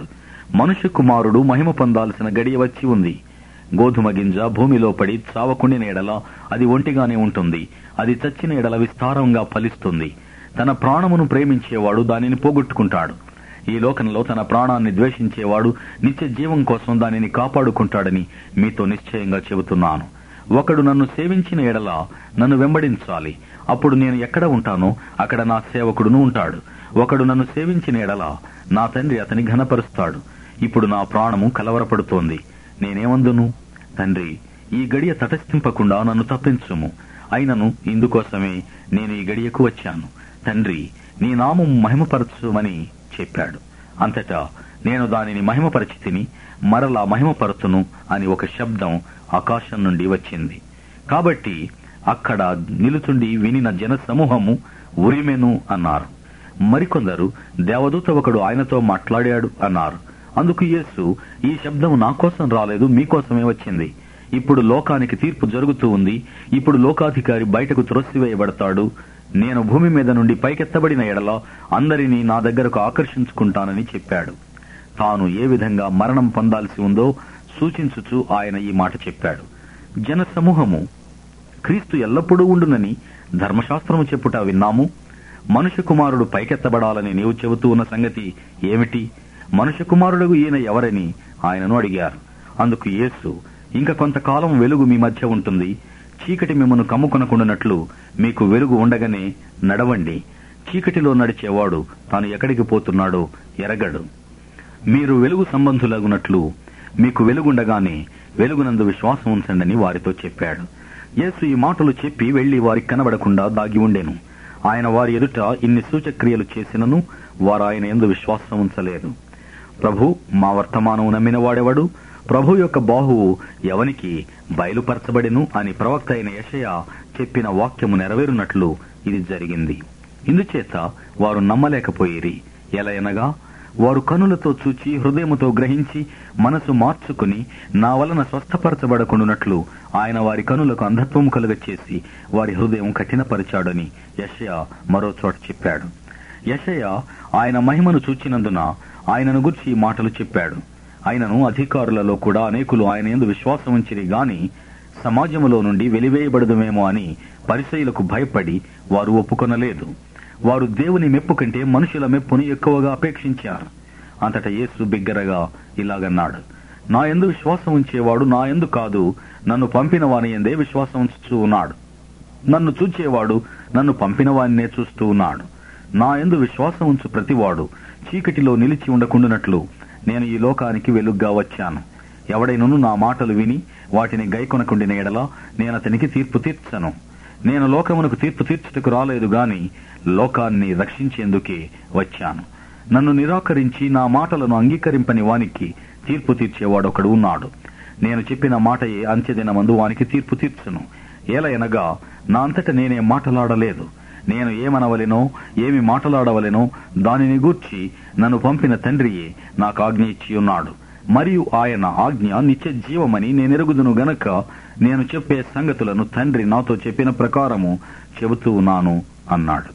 [SPEAKER 2] మనుష్య కుమారుడు మహిమ పొందాల్సిన గడియ వచ్చి ఉంది. గోధుమ గింజ భూమిలో పడి చావకుండిన ఎడల అది ఒంటిగానే ఉంటుంది, అది చచ్చిన ఎడల విస్తారంగా ఫలిస్తుంది. తన ప్రాణమును ప్రేమించేవాడు దానిని పోగొట్టుకుంటాడు. ఈ లోకంలో తన ప్రాణాన్ని ద్వేషించేవాడు నిత్య జీవం కోసం దానిని కాపాడుకుంటాడని మీతో నిశ్చయంగా చెబుతున్నాను. ఒకడు నన్ను సేవించిన ఎడల నన్ను వెంబడించాలి. అప్పుడు నేను ఎక్కడ ఉంటానో అక్కడ నా సేవకుడును ఉంటాడు. ఒకడు నన్ను సేవించిన ఎడల నా తండ్రి అతని ఘనపరుస్తాడు. ఇప్పుడు నా ప్రాణము కలవరపడుతోంది. నేనేమందును? తండ్రి, ఈ గడియ తటస్థింపకుండా నన్ను తప్పించుము. అయినను ఇందుకోసమే నేను ఈ గడియకు వచ్చాను. తండ్రి, నీ నామం మహిమపరచుమని చెప్పాడు. అంతటా నేను దానిని మహిమపరచి తిని మరలా మహిమపరచును అని ఒక శబ్దం ఆకాశం నుండి వచ్చింది. కాబట్టి అక్కడ నిలుచుండి వినిన జన సమూహము ఉరిమెను అన్నారు. మరికొందరు దేవదూత ఒకడు ఆయనతో మాట్లాడాడు అన్నారు. అందుకు యేసు, ఈ శబ్దం నా కోసం రాలేదు, మీకోసమే వచ్చింది. ఇప్పుడు లోకానికి తీర్పు జరుగుతూ ఉంది. ఇప్పుడు లోకాధికారి బయటకు త్రోసివేయబడతాడు. నేను భూమి మీద నుండి పైకెత్తబడిన ఎడల అందరినీ నా దగ్గరకు ఆకర్షించుకుంటానని చెప్పాడు. తాను ఏ విధంగా మరణం పొందాల్సి ఉందో సూచించుచు ఆయన ఈ మాట చెప్పాడు. జన సమూహము, క్రీస్తు ఎల్లప్పుడూ ఉండునని ధర్మశాస్త్రము చెప్పుట విన్నాము. మనుష్య కుమారుడు పైకెత్తబడాలని నీవు చెబుతూ ఉన్న సంగతి ఏమిటి? మనుష్య కుమారుడు ఈయన ఎవరని ఆయనను అడిగారు. అందుకు యేసు, ఇంక కొంతకాలం వెలుగు మీ మధ్య ఉంటుంది. చీకటి మిమ్మను కమ్ముకొనకుండానట్లు మీకు వెలుగు ఉండగానే నడవండి. చీకటిలో నడిచేవాడు తాను ఎక్కడికి పోతున్నాడో ఎరగడు. మీరు వెలుగు సంబంధులగునట్లు మీకు వెలుగుండగానే వెలుగునందు విశ్వాసం ఉంచండని వారితో చెప్పాడు. యేసు ఈ మాటలు చెప్పి వెళ్లి వారికి కనబడకుండా దాగి ఉండెను. ఆయన వారి ఎదుట ఇన్ని సూచక్రియలు చేసినను వారు ఆయన యందు విశ్వాసం ఉంచలేదు. ప్రభు, మా వర్తమానం నమ్మిన వాడెవడు? ప్రభు యొక్క బాహువు ఎవనికి బయలుపరచబడెను అని ప్రవక్త అయిన యెషయా చెప్పిన వాక్యము నెరవేరునట్లు ఇది జరిగింది. ఇందుచేత వారు నమ్మలేకపోయిరి. ఎలయనగా వారు కనులతో చూచి హృదయముతో గ్రహించి మనసు మార్చుకుని నా వలన స్వస్థపరచబడకుండునట్లు ఆయన వారి కనులకు అంధత్వము కలుగ చేసి వారి హృదయం కఠినపరిచాడని యెషయా మరో చోట చెప్పాడు. యెషయా ఆయన మహిమను చూచినందున ఆయనను గురించి ఈ మాటలు చెప్పాడు. ఆయనను అధికారులలో కూడా అనేకులు ఆయన యందు విశ్వాసం ఉంచిరి గాని సమాజములో నుండి వెలివేయబడదుమేమో అని పరిసయ్యులకు భయపడి వారు ఒప్పుకొనలేదు. వారు దేవుని మెప్పు కంటే మనుషుల మెప్పుని ఎక్కువగా అపేక్షించారు. అంతటా యేసు బిగ్గరగా ఇలాగన్నాడు, నా యందు విశ్వాసం ఉంచేవాడు నా యందు కాదు, నన్ను పంపిన వాని యందే విశ్వాసం ఉంచుతూ ఉన్నాడు. నన్ను చూచేవాడు నన్ను పంపిన వానినే చూస్తూ ఉన్నాడు. నా యందు విశ్వాసం ఉంచు ప్రతివాడు చీకటిలో నిలిచి ఉండకుండానట్లు నేను ఈ లోకానికి వెలుగ్గా వచ్చాను. ఎవడైనను నా మాటలు విని వాటిని గైకొనకుండిన ఎడల నేను అతనికి తీర్పు తీర్చను. నేను లోకమునకు తీర్పు తీర్చుటకు రాలేదు గాని లోకాన్ని రక్షించేందుకే వచ్చాను. నన్ను నిరాకరించి నా మాటలను అంగీకరింపని వానికి తీర్పు తీర్చేవాడొకడు ఉన్నాడు. నేను చెప్పిన మాటయే అంత్యదినమందు వానికి తీర్పు తీర్చును. ఏలయనగా నా అంతట నేనే మాటలాడలేదు. నేను ఏమనవలెనో ఏమి మాటలాడవలెనో దానిని గూర్చి నన్ను పంపిన తండ్రియే నాకు ఆజ్ఞ ఇచ్చి ఉన్నాడు. మరియు ఆయన ఆజ్ఞ నిత్య జీవమని నేనెరుగుదును గనక నేను చెప్పే సంగతులను తండ్రి నాతో చెప్పిన ప్రకారము చెబుతూ ఉన్నాను అన్నాడు.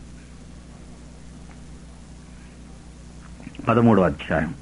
[SPEAKER 2] పదమూడో అధ్యాయం.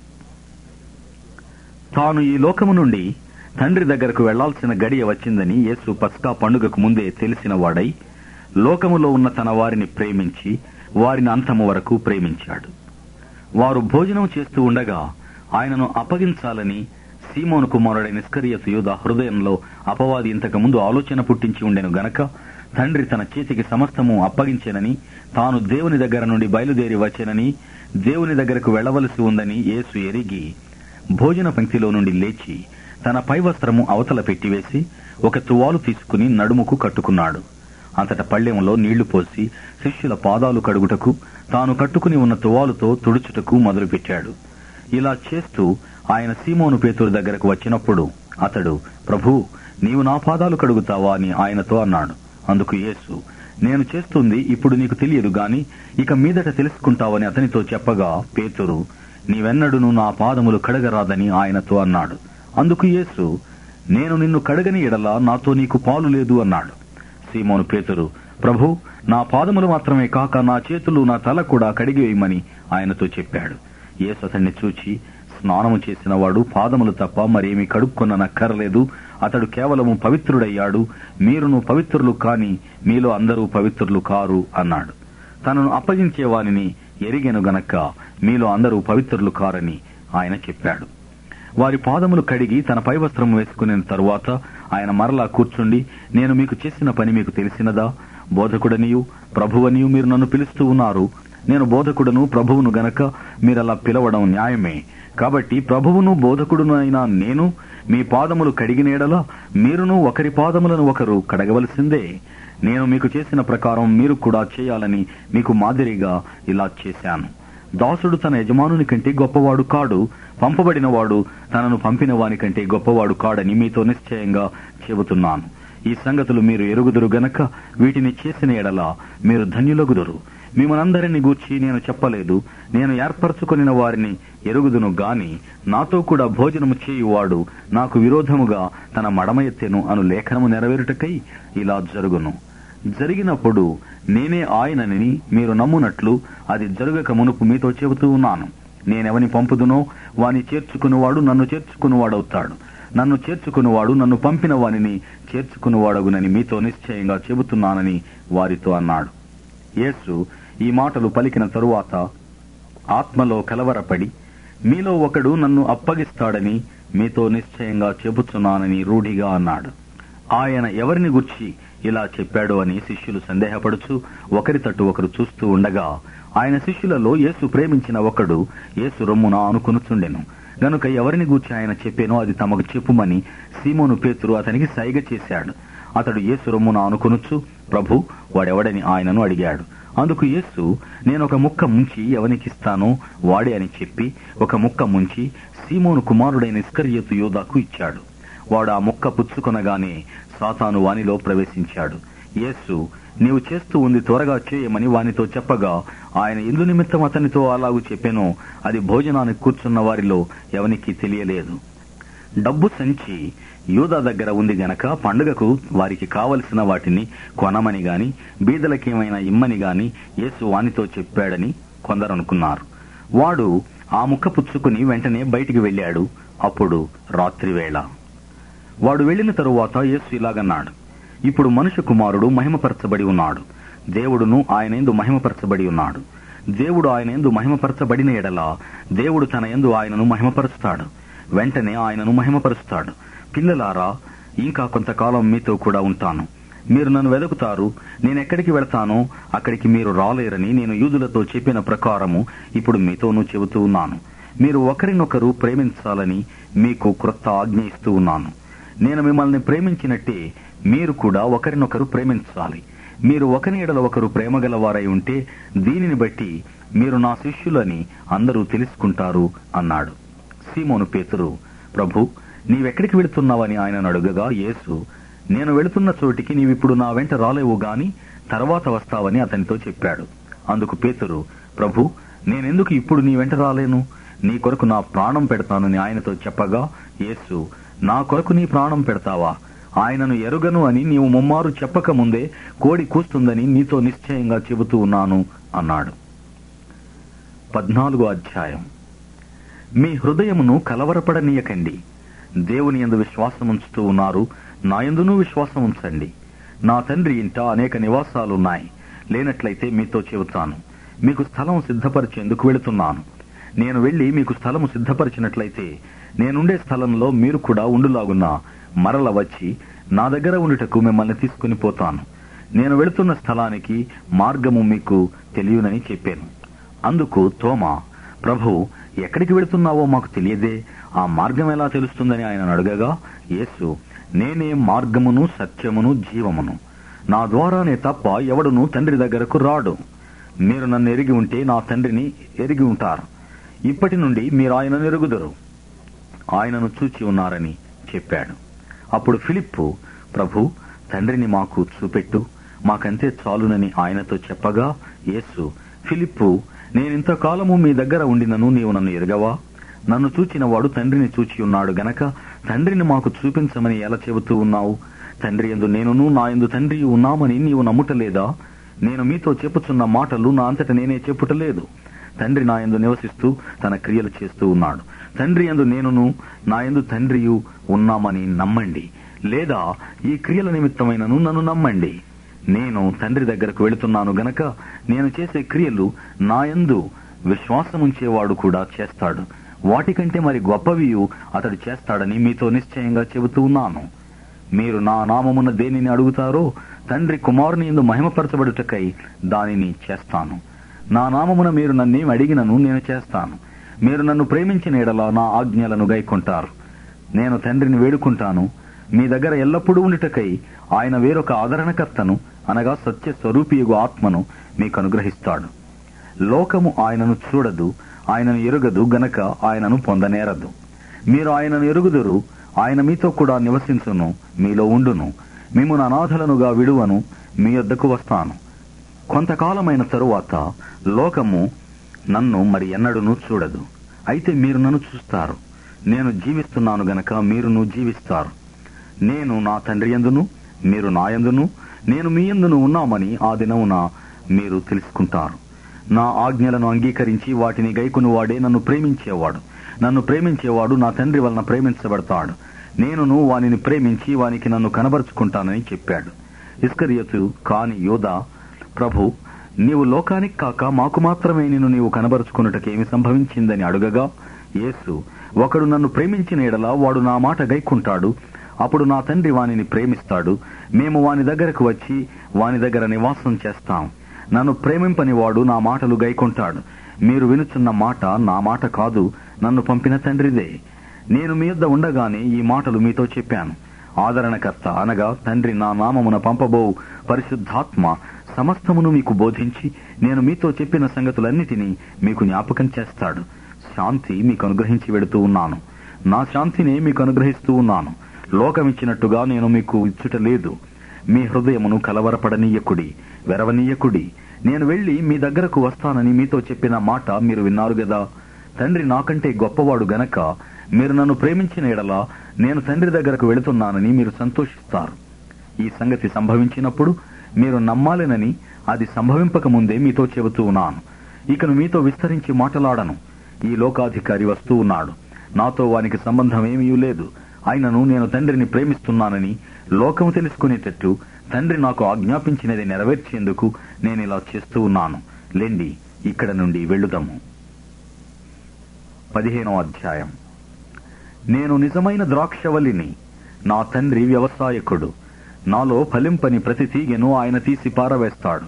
[SPEAKER 2] తాను ఈ లోకము నుండి తండ్రి దగ్గరకు వెళ్లాల్సిన గడియ వచ్చిందని యేసు పస్కా పండుగకు ముందే తెలిసిన వాడై లోకములో ఉన్న తన వారిని ప్రేమించి వారిని అంతము వరకు ప్రేమించాడు. వారు భోజనం చేస్తూ ఉండగా ఆయనను అప్పగించాలని సీమోను కుమారుడైన ఇస్కరియోతు యూదా హృదయంలో అపవాది ఇంతకు ముందు ఆలోచన పుట్టించి ఉండెను గనక తండ్రి తన చేతికి సమస్తము అప్పగించేనని, తాను దేవుని దగ్గర నుండి బయలుదేరి వచ్చేనని, దేవుని దగ్గరకు వెళ్లవలసి ఉందని యేసు ఎరిగి భోజన పంక్తిలో నుండి లేచి తన పై వస్త్రము అవతల పెట్టివేసి ఒక తువాలు తీసుకుని నడుముకు కట్టుకున్నాడు. అంతట పళ్ళెంలో నీళ్లు పోసి శిష్యుల పాదాలు కడుగుటకు తాను కట్టుకుని ఉన్న తువాలుతో తుడుచుటకు మొదలుపెట్టాడు. ఇలా చేస్తూ ఆయన సీమోను పేతురు దగ్గరకు వచ్చినప్పుడు అతడు, ప్రభూ, నీవు నా పాదాలు కడుగుతావా అని ఆయనతో అన్నాడు. అందుకు యేసు, నేను చేస్తుంది ఇప్పుడు నీకు తెలియదు గాని ఇక మీదట తెలుసుకుంటావని అతనితో చెప్పగా పేతురు, నీవెన్నడును నా పాదములు కడగరాదని ఆయనతో అన్నాడు. అందుకు యేసు, నేను నిన్ను కడగని ఎడలా నాతో నీకు పాలు లేదు అన్నాడు. సీమోను పేతురు, ప్రభూ, నా పాదములు మాత్రమే కాక నా చేతులు నా తల కూడా కడిగివేయమని ఆయనతో చెప్పాడు. యేసు అతన్ని చూచి, స్నానము చేసినవాడు పాదములు తప్ప మరేమీ కడుక్కొననక్కర్లేదు, అతడు కేవలము పవిత్రుడయ్యాడు. మీరును పవిత్రులు కాని మీలో అందరూ పవిత్రులు కారు అన్నాడు. తనను అప్పగించేవానిని ఎరిగెను గనక మీలో అందరూ పవిత్రులు కారని ఆయన చెప్పాడు. వారి పాదములు కడిగి తన పై వస్త్రం వేసుకున్న తరువాత ఆయన మరలా కూర్చుండి, నేను మీకు చేసిన పని మీకు తెలిసినదా? బోధకుడనియు ప్రభువనియు మీరు నన్ను పిలుస్తూ ఉన్నారు. నేను బోధకుడను ప్రభువును గనక మీరలా పిలవడం న్యాయమే. కాబట్టి ప్రభువును బోధకుడును అయినా నేను మీ పాదములు కడిగినేడలా మీరును ఒకరి పాదములను ఒకరు కడగవలసిందే. నేను మీకు చేసిన ప్రకారం మీరు కూడా చేయాలని మీకు మాదిరిగా ఇలా చేశాను. దాసుడు తన యజమానుని కంటే గొప్పవాడు కాడు, పంపబడినవాడు తనను పంపిన వాని కంటే గొప్పవాడు కాడని మీతో నిశ్చయంగా చెబుతున్నాను. ఈ సంగతులు మీరు ఎరుగుదురు గనక వీటిని చేసిన ఎడల మీరు ధన్యులగుదురు. మిమ్మల్నందరినీ గూర్చి నేను చెప్పలేదు, నేను ఏర్పరచుకొనిన వారిని ఎరుగుదును గాని నాతో కూడా భోజనము చేయువాడు నాకు విరోధముగా తన మడమ ఎత్తెను అను లేఖనము నెరవేరుటకై ఇలా జరుగును. జరిగినప్పుడు నేనే ఆయనని మీరు నమ్మునట్లు అది జరగక మునుపు మీతో చెబుతూ ఉన్నాను. నేనెవని పంపుదునో వాని చేర్చుకునివాడు నన్ను చేర్చుకునివాడవుతాడు, నన్ను చేర్చుకునివాడు నన్ను పంపిన వానిని చేర్చుకునివాడగునని మీతో నిశ్చయంగా చెబుతున్నానని వారితో అన్నాడు. యేసు ఈ మాటలు పలికిన తరువాత ఆత్మలో కలవరపడి, మీలో ఒకడు నన్ను అప్పగిస్తాడని మీతో నిశ్చయంగా చెబుతున్నానని రూఢిగా అన్నాడు. ఆయన ఎవరిని గుర్చి ఇలా చెప్పాడు అని శిష్యులు సందేహపడుచు ఒకరి తట్టు ఒకరు చూస్తూ ఉండగా, ఆయన శిష్యులలో యేసు ప్రేమించిన ఒకడు యేసు రొమ్మున ఆనుకొనుచుండెను గనుక ఎవరిని గూర్చి ఆయన చెప్పానో అది తమకు చెప్పుమని సీమోను పేతురు అతనికి సైగ చేశాడు. అతడు యేసు రొమ్మున ఆనుకొనుచు, ప్రభు, వాడెవడని ఆయనను అడిగాడు. అందుకు యేసు, నేను ఒక ముక్క ముంచి ఎవనికిస్తానో వాడే అని చెప్పి ఒక ముక్క ముంచి సీమోను కుమారుడైన ఇస్కరియోతు యోదాకు ఇచ్చాడు. వాడు ఆ ముక్క పుచ్చుకొనగానే సాతాను వానిలో ప్రవేశించాడు. యేసు, నీవు చేస్తూ ఉంది త్వరగా చేయమని వానితో చెప్పగా, ఆయన ఎందు నిమిత్తం అతనితో అలాగూ చెప్పెనో అది భోజనానికి కూర్చున్న వారిలో ఎవనికి తెలియలేదు. డబ్బు సంచి యూదా దగ్గర ఉంది గనక పండుగకు వారికి కావలసిన వాటిని కొనమని గాని బీదలకేమైనా ఇమ్మని గాని యేసు వానితో చెప్పాడని కొందరు అనుకున్నారు. వాడు ఆ ముక్క పుచ్చుకుని వెంటనే బయటికి వెళ్ళాడు. అప్పుడు రాత్రివేళ. వాడు వెళ్లిన తరువాత యేసు ఇలాగన్నాడు, ఇప్పుడు మనుష్య కుమారుడు మహిమపరచబడి ఉన్నాడు, దేవుడును ఆయనయందు మహిమపరచబడి ఉన్నాడు. దేవుడు ఆయనయందు మహిమపరచబడిన ఎడల దేవుడు తన యందు ఆయనను మహిమపరుస్తాడు, వెంటనే ఆయనను మహిమపరుస్తాడు. పిల్లలారా, ఇంకా కొంతకాలం మీతో కూడా ఉంటాను. మీరు నన్ను వెదుకుతారు. నేనెక్కడికి వెళతానో అక్కడికి మీరు రాలేరని నేను యూదులతో చెప్పిన ప్రకారము ఇప్పుడు మీతోనూ చెబుతూ ఉన్నాను. మీరు ఒకరినొకరు ప్రేమించాలని మీకు క్రొత్త ఆజ్ఞ ఇస్తూ ఉన్నాను. నేను మిమ్మల్ని ప్రేమించినట్టే మీరు కూడా ఒకరినొకరు ప్రేమించాలి. మీరు ఒకరి ఎడల ఒకరు ప్రేమగలవారై ఉంటే దీనిని బట్టి మీరు నా శిష్యులని అందరూ తెలుసుకుంటారు అన్నాడు. సీమోను పేతురు, ప్రభు, నీవెక్కడికి వెళుతున్నావని ఆయనను అడుగగా, యేసు, నేను వెళుతున్న చోటికి నీవిప్పుడు నా వెంట రాలేవు గాని తర్వాత వస్తావని అతనితో చెప్పాడు. అందుకు పేతురు, ప్రభు, నేనెందుకు ఇప్పుడు నీ వెంట రాలేను? నీ కొరకు నా ప్రాణం పెడతానని ఆయనతో చెప్పగా, యేసు, నా కొరకు నీ ప్రాణం పెడతావా? ఆయనను ఎరుగను అని నీవు ముమ్మారు చెప్పక ముందే కోడి కూస్తుందని నీతో నిశ్చయంగా చెబుతూ ఉన్నాను అన్నాడు. పద్నాలుగో అధ్యాయం. మీ హృదయమును కలవరపడనీయకండి. దేవుని యందు విశ్వాసముంచుతూ ఉన్నారు, నా యందునూ విశ్వాసం ఉంచండి. నా తండ్రి ఇంట అనేక నివాసాలున్నాయి. లేనట్లయితే మీతో చెబుతాను, మీకు స్థలం సిద్ధపరిచేందుకు వెళుతున్నాను. నేను వెళ్లి మీకు స్థలము సిద్ధపరిచినట్లయితే నేనుండే స్థలంలో మీరు కూడా ఉండులాగున్న మరల వచ్చి నా దగ్గర ఉండుటకు మిమ్మల్ని తీసుకుని పోతాను. నేను వెళుతున్న స్థలానికి మార్గము మీకు తెలియనని చెప్పాను. అందుకు తోమా, ప్రభు, ఎక్కడికి వెళుతున్నావో మాకు తెలియదే, ఆ మార్గం ఎలా తెలుస్తుందని ఆయన అడగగా, యేసు, నేనే మార్గమును సత్యమును జీవమును. నా ద్వారానే తప్ప ఎవడునూ తండ్రి దగ్గరకు రాడు. మీరు నన్ను ఎరిగి ఉంటే నా తండ్రిని ఎరిగి ఉంటారు. ఇప్పటి నుండి మీరు ఆయనను ఎరుగుదురు, ఆయనను చూచి ఉన్నారని చెప్పాడు. అప్పుడు ఫిలిప్పు, ప్రభు, తండ్రిని మాకు చూపెట్టు, మాకంతే చాలునని ఆయనతో చెప్పగా, యేసు, ఫిలిప్పు, నేనింతకాలము మీ దగ్గర ఉండినను నీవు నన్ను ఎరగవా? నన్ను చూచిన వాడు తండ్రిని చూచి ఉన్నాడు గనక తండ్రిని మాకు చూపించమని ఎలా చెబుతూ ఉన్నావు? తండ్రి యందు నేనును నా యందు తండ్రి ఉన్నామని నీవు నమ్ముటలేదా? నేను మీతో చెప్పుచున్న మాటలు నా అంతట నేనే చెప్పుటలేదు. తండ్రి నా యందు నివసిస్తూ తన క్రియలు చేస్తూ ఉన్నాడు. తండ్రి యందు నేనును నా యందు తండ్రియు ఉన్నామని నమ్మండి. లేదా ఈ క్రియల నిమిత్తమైనను నన్ను నమ్మండి. నేను తండ్రి దగ్గరకు వెళుతున్నాను గనక నేను చేసే క్రియలు నా యందు విశ్వాసముంచేవాడు కూడా చేస్తాడు. వాటికంటే మరి గొప్పవియు అతడు చేస్తాడని మీతో నిశ్చయంగా చెబుతూ ఉన్నాను. మీరు నా నామమున దేనిని అడుగుతారో తండ్రి కుమారుని యందు మహిమపరచబడుటకై దానిని చేస్తాను. నా నామమున మీరు నన్నేమి అడిగినను నేను చేస్తాను. మీరు నన్ను ప్రేమించిన ఎడల నా ఆజ్ఞలను గైకొంటారు. నేను తండ్రిని వేడుకుంటాను, మీ దగ్గర ఎల్లప్పుడూ ఉండుటకై ఆయన వేరొక ఆదరణకర్తను అనగా సత్య స్వరూపియగు ఆత్మను మీకు అనుగ్రహిస్తాడు. లోకము ఆయనను చూడదు, ఆయనను ఎరుగదు గనక ఆయనను పొందనేరదు. మీరు ఆయనను ఎరుగుదురు, ఆయన మీతో కూడా నివసించును, మీలో ఉండును. మిమ్మును అనాథలనుగా విడువను, మీ యొద్దకు వస్తాను. కొంతకాలమైన తరువాత లోకము నన్ను మరి ఎన్నడూనూ చూడదు, అయితే మీరు నన్ను చూస్తారు. నేను జీవిస్తున్నాను గనక మీరును జీవిస్తారు. నేను నా తండ్రి యందును మీరు నా యందును నేను మీ యందును ఉన్నామని ఆ దినమున మీరు తెలుసుకుంటారు. నా ఆజ్ఞలను అంగీకరించి వాటిని గైకొను వాడే నన్ను ప్రేమించేవాడు. నన్ను ప్రేమించేవాడు నా తండ్రి వలన ప్రేమించబడతాడు. నేనును వానిని ప్రేమించి వానికి నన్ను కనబరుచుకుంటానని చెప్పాడు. ఇస్కరియోతు కాని యోదా, ప్రభు, నీవు లోకానికి కాక మాకు మాత్రమే నిన్ను నీవు కనబరుచుకున్నటకేమి సంభవించిందని అడుగగా, యేసు, ఒకడు నన్ను ప్రేమించిన ఎడల వాడు నా మాట గైకుంటాడు, అప్పుడు నా తండ్రి వానిని ప్రేమిస్తాడు. మేము వాని దగ్గరకు వచ్చి వాని దగ్గర నివాసం చేస్తాం. నన్ను ప్రేమింపని వాడు నా మాటలు గైకొంటాడు. మీరు వినుచున్న మాట నా మాట కాదు, నన్ను పంపిన తండ్రిదే. నేను మీ యొద్ద ఉండగానే ఈ మాటలు మీతో చెప్పాను. ఆదరణకర్త అనగా తండ్రి నా నామమున పంపబో పరిశుద్ధాత్మ సమస్తమును మీకు బోధించి నేను మీతో చెప్పిన సంగతులన్నిటినీ మీకు జ్ఞాపకం చేస్తాడు. శాంతి మీకు అనుగ్రహించి వెడుతూ ఉన్నాను, నా శాంతినే మీకు అనుగ్రహిస్తూ ఉన్నాను. లోకమిచ్చినట్టుగా నేను మీకు ఇచ్చుట లేదు. మీ హృదయమును కలవరపడనీయకుడి, వెరవనీయకుడి. నేను వెళ్లి మీ దగ్గరకు వస్తానని మీతో చెప్పిన మాట మీరు విన్నారు గదా. తండ్రి నాకంటే గొప్పవాడు గనక మీరు నన్ను ప్రేమించిన ఎడల నేను తండ్రి దగ్గరకు వెళుతున్నానని మీరు సంతోషిస్తారు. ఈ సంగతి సంభవించినప్పుడు మీరు నమ్మాలేనని అది సంభవింపక ముందే మీతో చెబుతూ ఉన్నాను. ఇకను మీతో విస్తరించి మాట్లాడను. ఈ లోకాధికారి వస్తూ ఉన్నాడు, నాతో వానికి సంబంధమేమీ లేదు. ఆయనను నేను తండ్రిని ప్రేమిస్తున్నానని లోకము తెలుసుకునేటట్టు తండ్రి నాకు ఆజ్ఞాపించినది నెరవేర్చేందుకు నేను ఇలా చేస్తూ ఉన్నాను. లెండి, ఇక్కడ నుండి వెళ్ళుదాము. పదిహేనో అధ్యాయం. నేను నిజమైన ద్రాక్షవల్లిని, నా తండ్రి వ్యవసాయకుడు. నాలో ఫలింపని ప్రతి తీగెను ఆయన తీసి పారవేస్తాడు.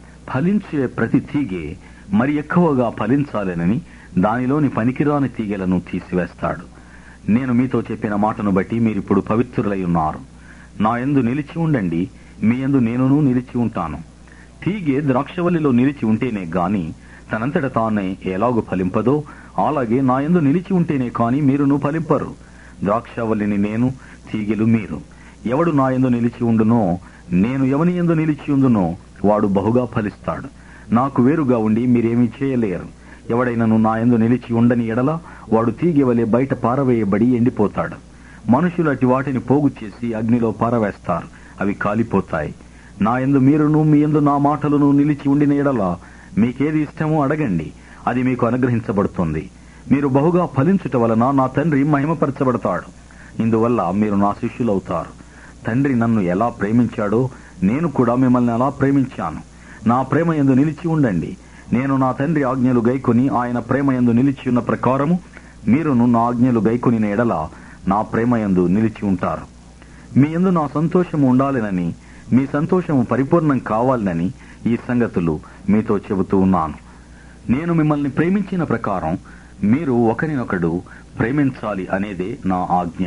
[SPEAKER 2] ఫలించే ప్రతి తీగె మరి ఎక్కువగా ఫలించాలనని దానిలోని పనికిరాని తీగెలను తీసివేస్తాడు. నేను మీతో చెప్పిన మాటను బట్టి మీరిప్పుడు పవిత్రులై ఉన్నారు. నా యందు నిలిచి ఉండండి, మీ యందు నేనును నిలిచి ఉంటాను. తీగె ద్రాక్షవల్లిలో నిలిచి ఉంటేనే గాని తనంతట తానే ఎలాగూ ఫలింపదో అలాగే నా యందు నిలిచి ఉంటేనే కాని మీరును ఫలింపరు. ద్రాక్షవల్లిని నేను, తీగెలు మీరు. ఎవడు నా యందు నిలిచి ఉండునో, నేను ఎవని యందు నిలిచి ఉండునో వాడు బహుగా ఫలిస్తాడు. నాకు వేరుగా ఉండి మీరేమీ చేయలేరు. ఎవడైనను నా యందు నిలిచి ఉండని ఎడల వాడు తీగె వలె బయట పారవేయబడి ఎండిపోతాడు. మనుషులు అటి వాటిని పోగు చేసి అగ్నిలో పారవేస్తారు, అవి కాలిపోతాయి. నా యందు మీరును మీ యందు నా మాటలను నిలిచి ఉండిన ఎడల మీకేది ఇష్టమో అడగండి, అది మీకు అనుగ్రహించబడుతుంది. మీరు బహుగా ఫలించుట వలన నా తండ్రి మహిమపరచబడతాడు. ఇందువల్ల మీరు నా శిష్యులవుతారు. తండ్రి నన్ను ఎలా ప్రేమించాడో నేను కూడా మిమ్మల్ని అలా ప్రేమించాను. నా ప్రేమ యందు నిలిచి ఉండండి. నేను నా తండ్రి ఆజ్ఞలు గైకొని ఆయన ప్రేమ యందు నిలిచి ఉన్న ప్రకారము మీరును నా ఆజ్ఞలు గైకొనిన ఎడల నా ప్రేమ యందు నిలిచి ఉంటారు. మీ యందు నా సంతోషము ఉండాలనని, మీ సంతోషము పరిపూర్ణం కావాలనని ఈ సంగతులు మీతో చెబుతూ ఉన్నాను. నేను మిమ్మల్ని ప్రేమించిన ప్రకారం మీరు ఒకరినొకడు ప్రేమించాలి అనేదే నా ఆజ్ఞ.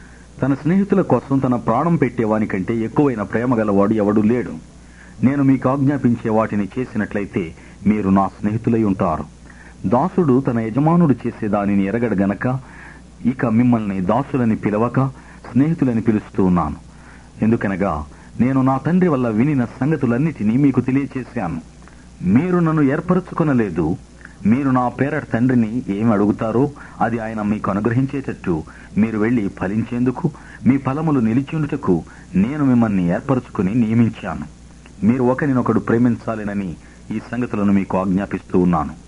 [SPEAKER 2] తన స్నేహితుల కోసం తన ప్రాణం పెట్టేవాని కంటే ఎక్కువైన ప్రేమ గలవాడు ఎవడూ లేడు. నేను మీకు ఆజ్ఞాపించే వాటిని చేసినట్లయితే మీరు నా స్నేహితులై ఉంటారు. దాసుడు తన యజమానుడు చేసే దానిని ఎరగడు గనక ఇక మిమ్మల్ని దాసులని పిలవక స్నేహితులని పిలుస్తూ ఉన్నాను. ఎందుకనగా నేను నా తండ్రి వల్ల వినిన సంగతులన్నిటినీ మీకు తెలియచేశాను. మీరు నన్ను ఏర్పరచుకొనలేదు. మీరు నా పేరట తండ్రిని ఏమి అడుగుతారో అది ఆయన మీకు అనుగ్రహించేటట్టు మీరు వెళ్లి ఫలించేందుకు, మీ ఫలములు నిలిచిండుటకు నేను మిమ్మల్ని ఏర్పరచుకుని నియమించాను. మీరు ఒకరినొకడు ప్రేమించాలనని ఈ సంగతులను మీకు ఆజ్ఞాపిస్తూ ఉన్నాను.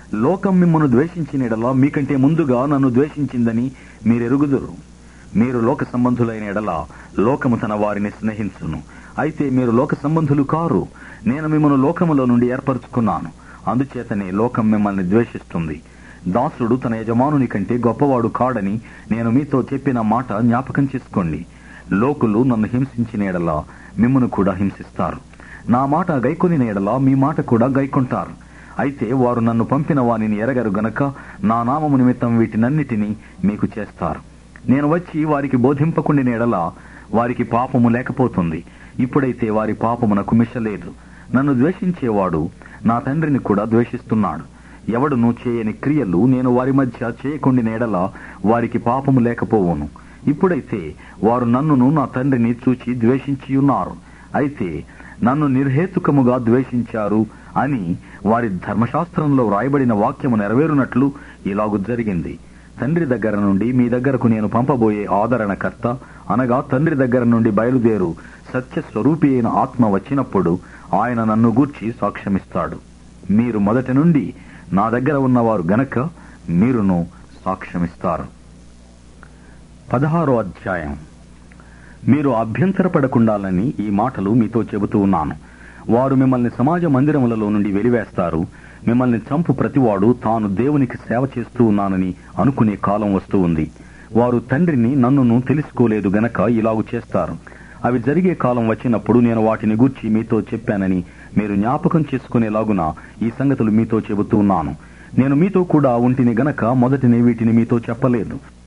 [SPEAKER 2] లోకం మిమ్మను ద్వేషించిన ఎడల మీకంటే ముందుగా నన్ను ద్వేషించిందని మీరెరుగుదురు. మీరు లోక సంబంధులైన ఎడల లోకము తన వారిని స్నేహించును. అయితే మీరు లోక సంబంధులు కారు, నేను మిమ్మను లోకములో నుండి ఏర్పరచుకున్నాను. అందుచేతనే లోకం మిమ్మల్ని ద్వేషిస్తుంది. దాసుడు తన యజమానుని కంటే గొప్పవాడు కాడని నేను మీతో చెప్పిన మాట జ్ఞాపకం చేసుకోండి. లోకులు నన్ను హింసించిన ఎడల మిమ్మను కూడా హింసిస్తారు. నా మాట గైకొనిన ఎడల మీ మాట కూడా గైకొంటారు. అయితే వారు నన్ను పంపిన వానిని ఎరగరు గనక నా నామము నిమిత్తం వీటినన్నిటినీ మీకు చేస్తారు. నేను వచ్చి వారికి బోధింపకుండిన ఎడల వారికి పాపము లేకపోతుంది. ఇప్పుడైతే వారి పాపమునకు మిషలేదు. నన్ను ద్వేషించేవాడు నా తండ్రిని కూడా ద్వేషిస్తున్నాడు. ఎవడును చేయని క్రియలు నేను వారి మధ్య చేయకుండిన ఎడల వారికి పాపము లేకపోవును. ఇప్పుడైతే వారు నన్నును నా తండ్రిని చూచి ద్వేషించియున్నారు. అయితే నన్ను నిర్హేతుకముగా ద్వేషించారు అని వారి ధర్మశాస్త్రంలో వ్రాయబడిన వాక్యము నెరవేరునట్లు ఇలాగు జరిగింది. తండ్రి దగ్గర నుండి మీ దగ్గరకు నేను పంపబోయే ఆదరణకర్త అనగా తండ్రి దగ్గర నుండి బయలుదేరు సత్య స్వరూపి అయిన ఆత్మ వచ్చినప్పుడు ఆయన నన్ను గూర్చి సాక్ష్యమిస్తాడు. మీరు మొదటి నుండి నా దగ్గర ఉన్నవారు గనక మీరును సాక్ష్యమిస్తారు. పదహారో అధ్యాయం. మీరు అభ్యంతరపడకుండాలని ఈ మాటలు మీతో చెబుతూ ఉన్నాను. వారు మిమ్మల్ని సమాజ మందిరములలో నుండి వెలివేస్తారు. మిమ్మల్ని చంపు ప్రతివాడు తాను దేవునికి సేవ చేస్తూ ఉన్నానని అనుకునే కాలం వస్తూ ఉంది. వారు తండ్రిని నన్నును తెలుసుకోలేదు గనక ఇలాగు చేస్తారు. అవి జరిగే కాలం వచ్చినప్పుడు నేను వాటిని గూర్చి మీతో చెప్పానని మీరు జ్ఞాపకం చేసుకునేలాగున ఈ సంగతులు మీతో చెబుతూ ఉన్నాను. నేను మీతో కూడా ఉంటిని గనక మొదటిని వీటిని మీతో చెప్పలేదు.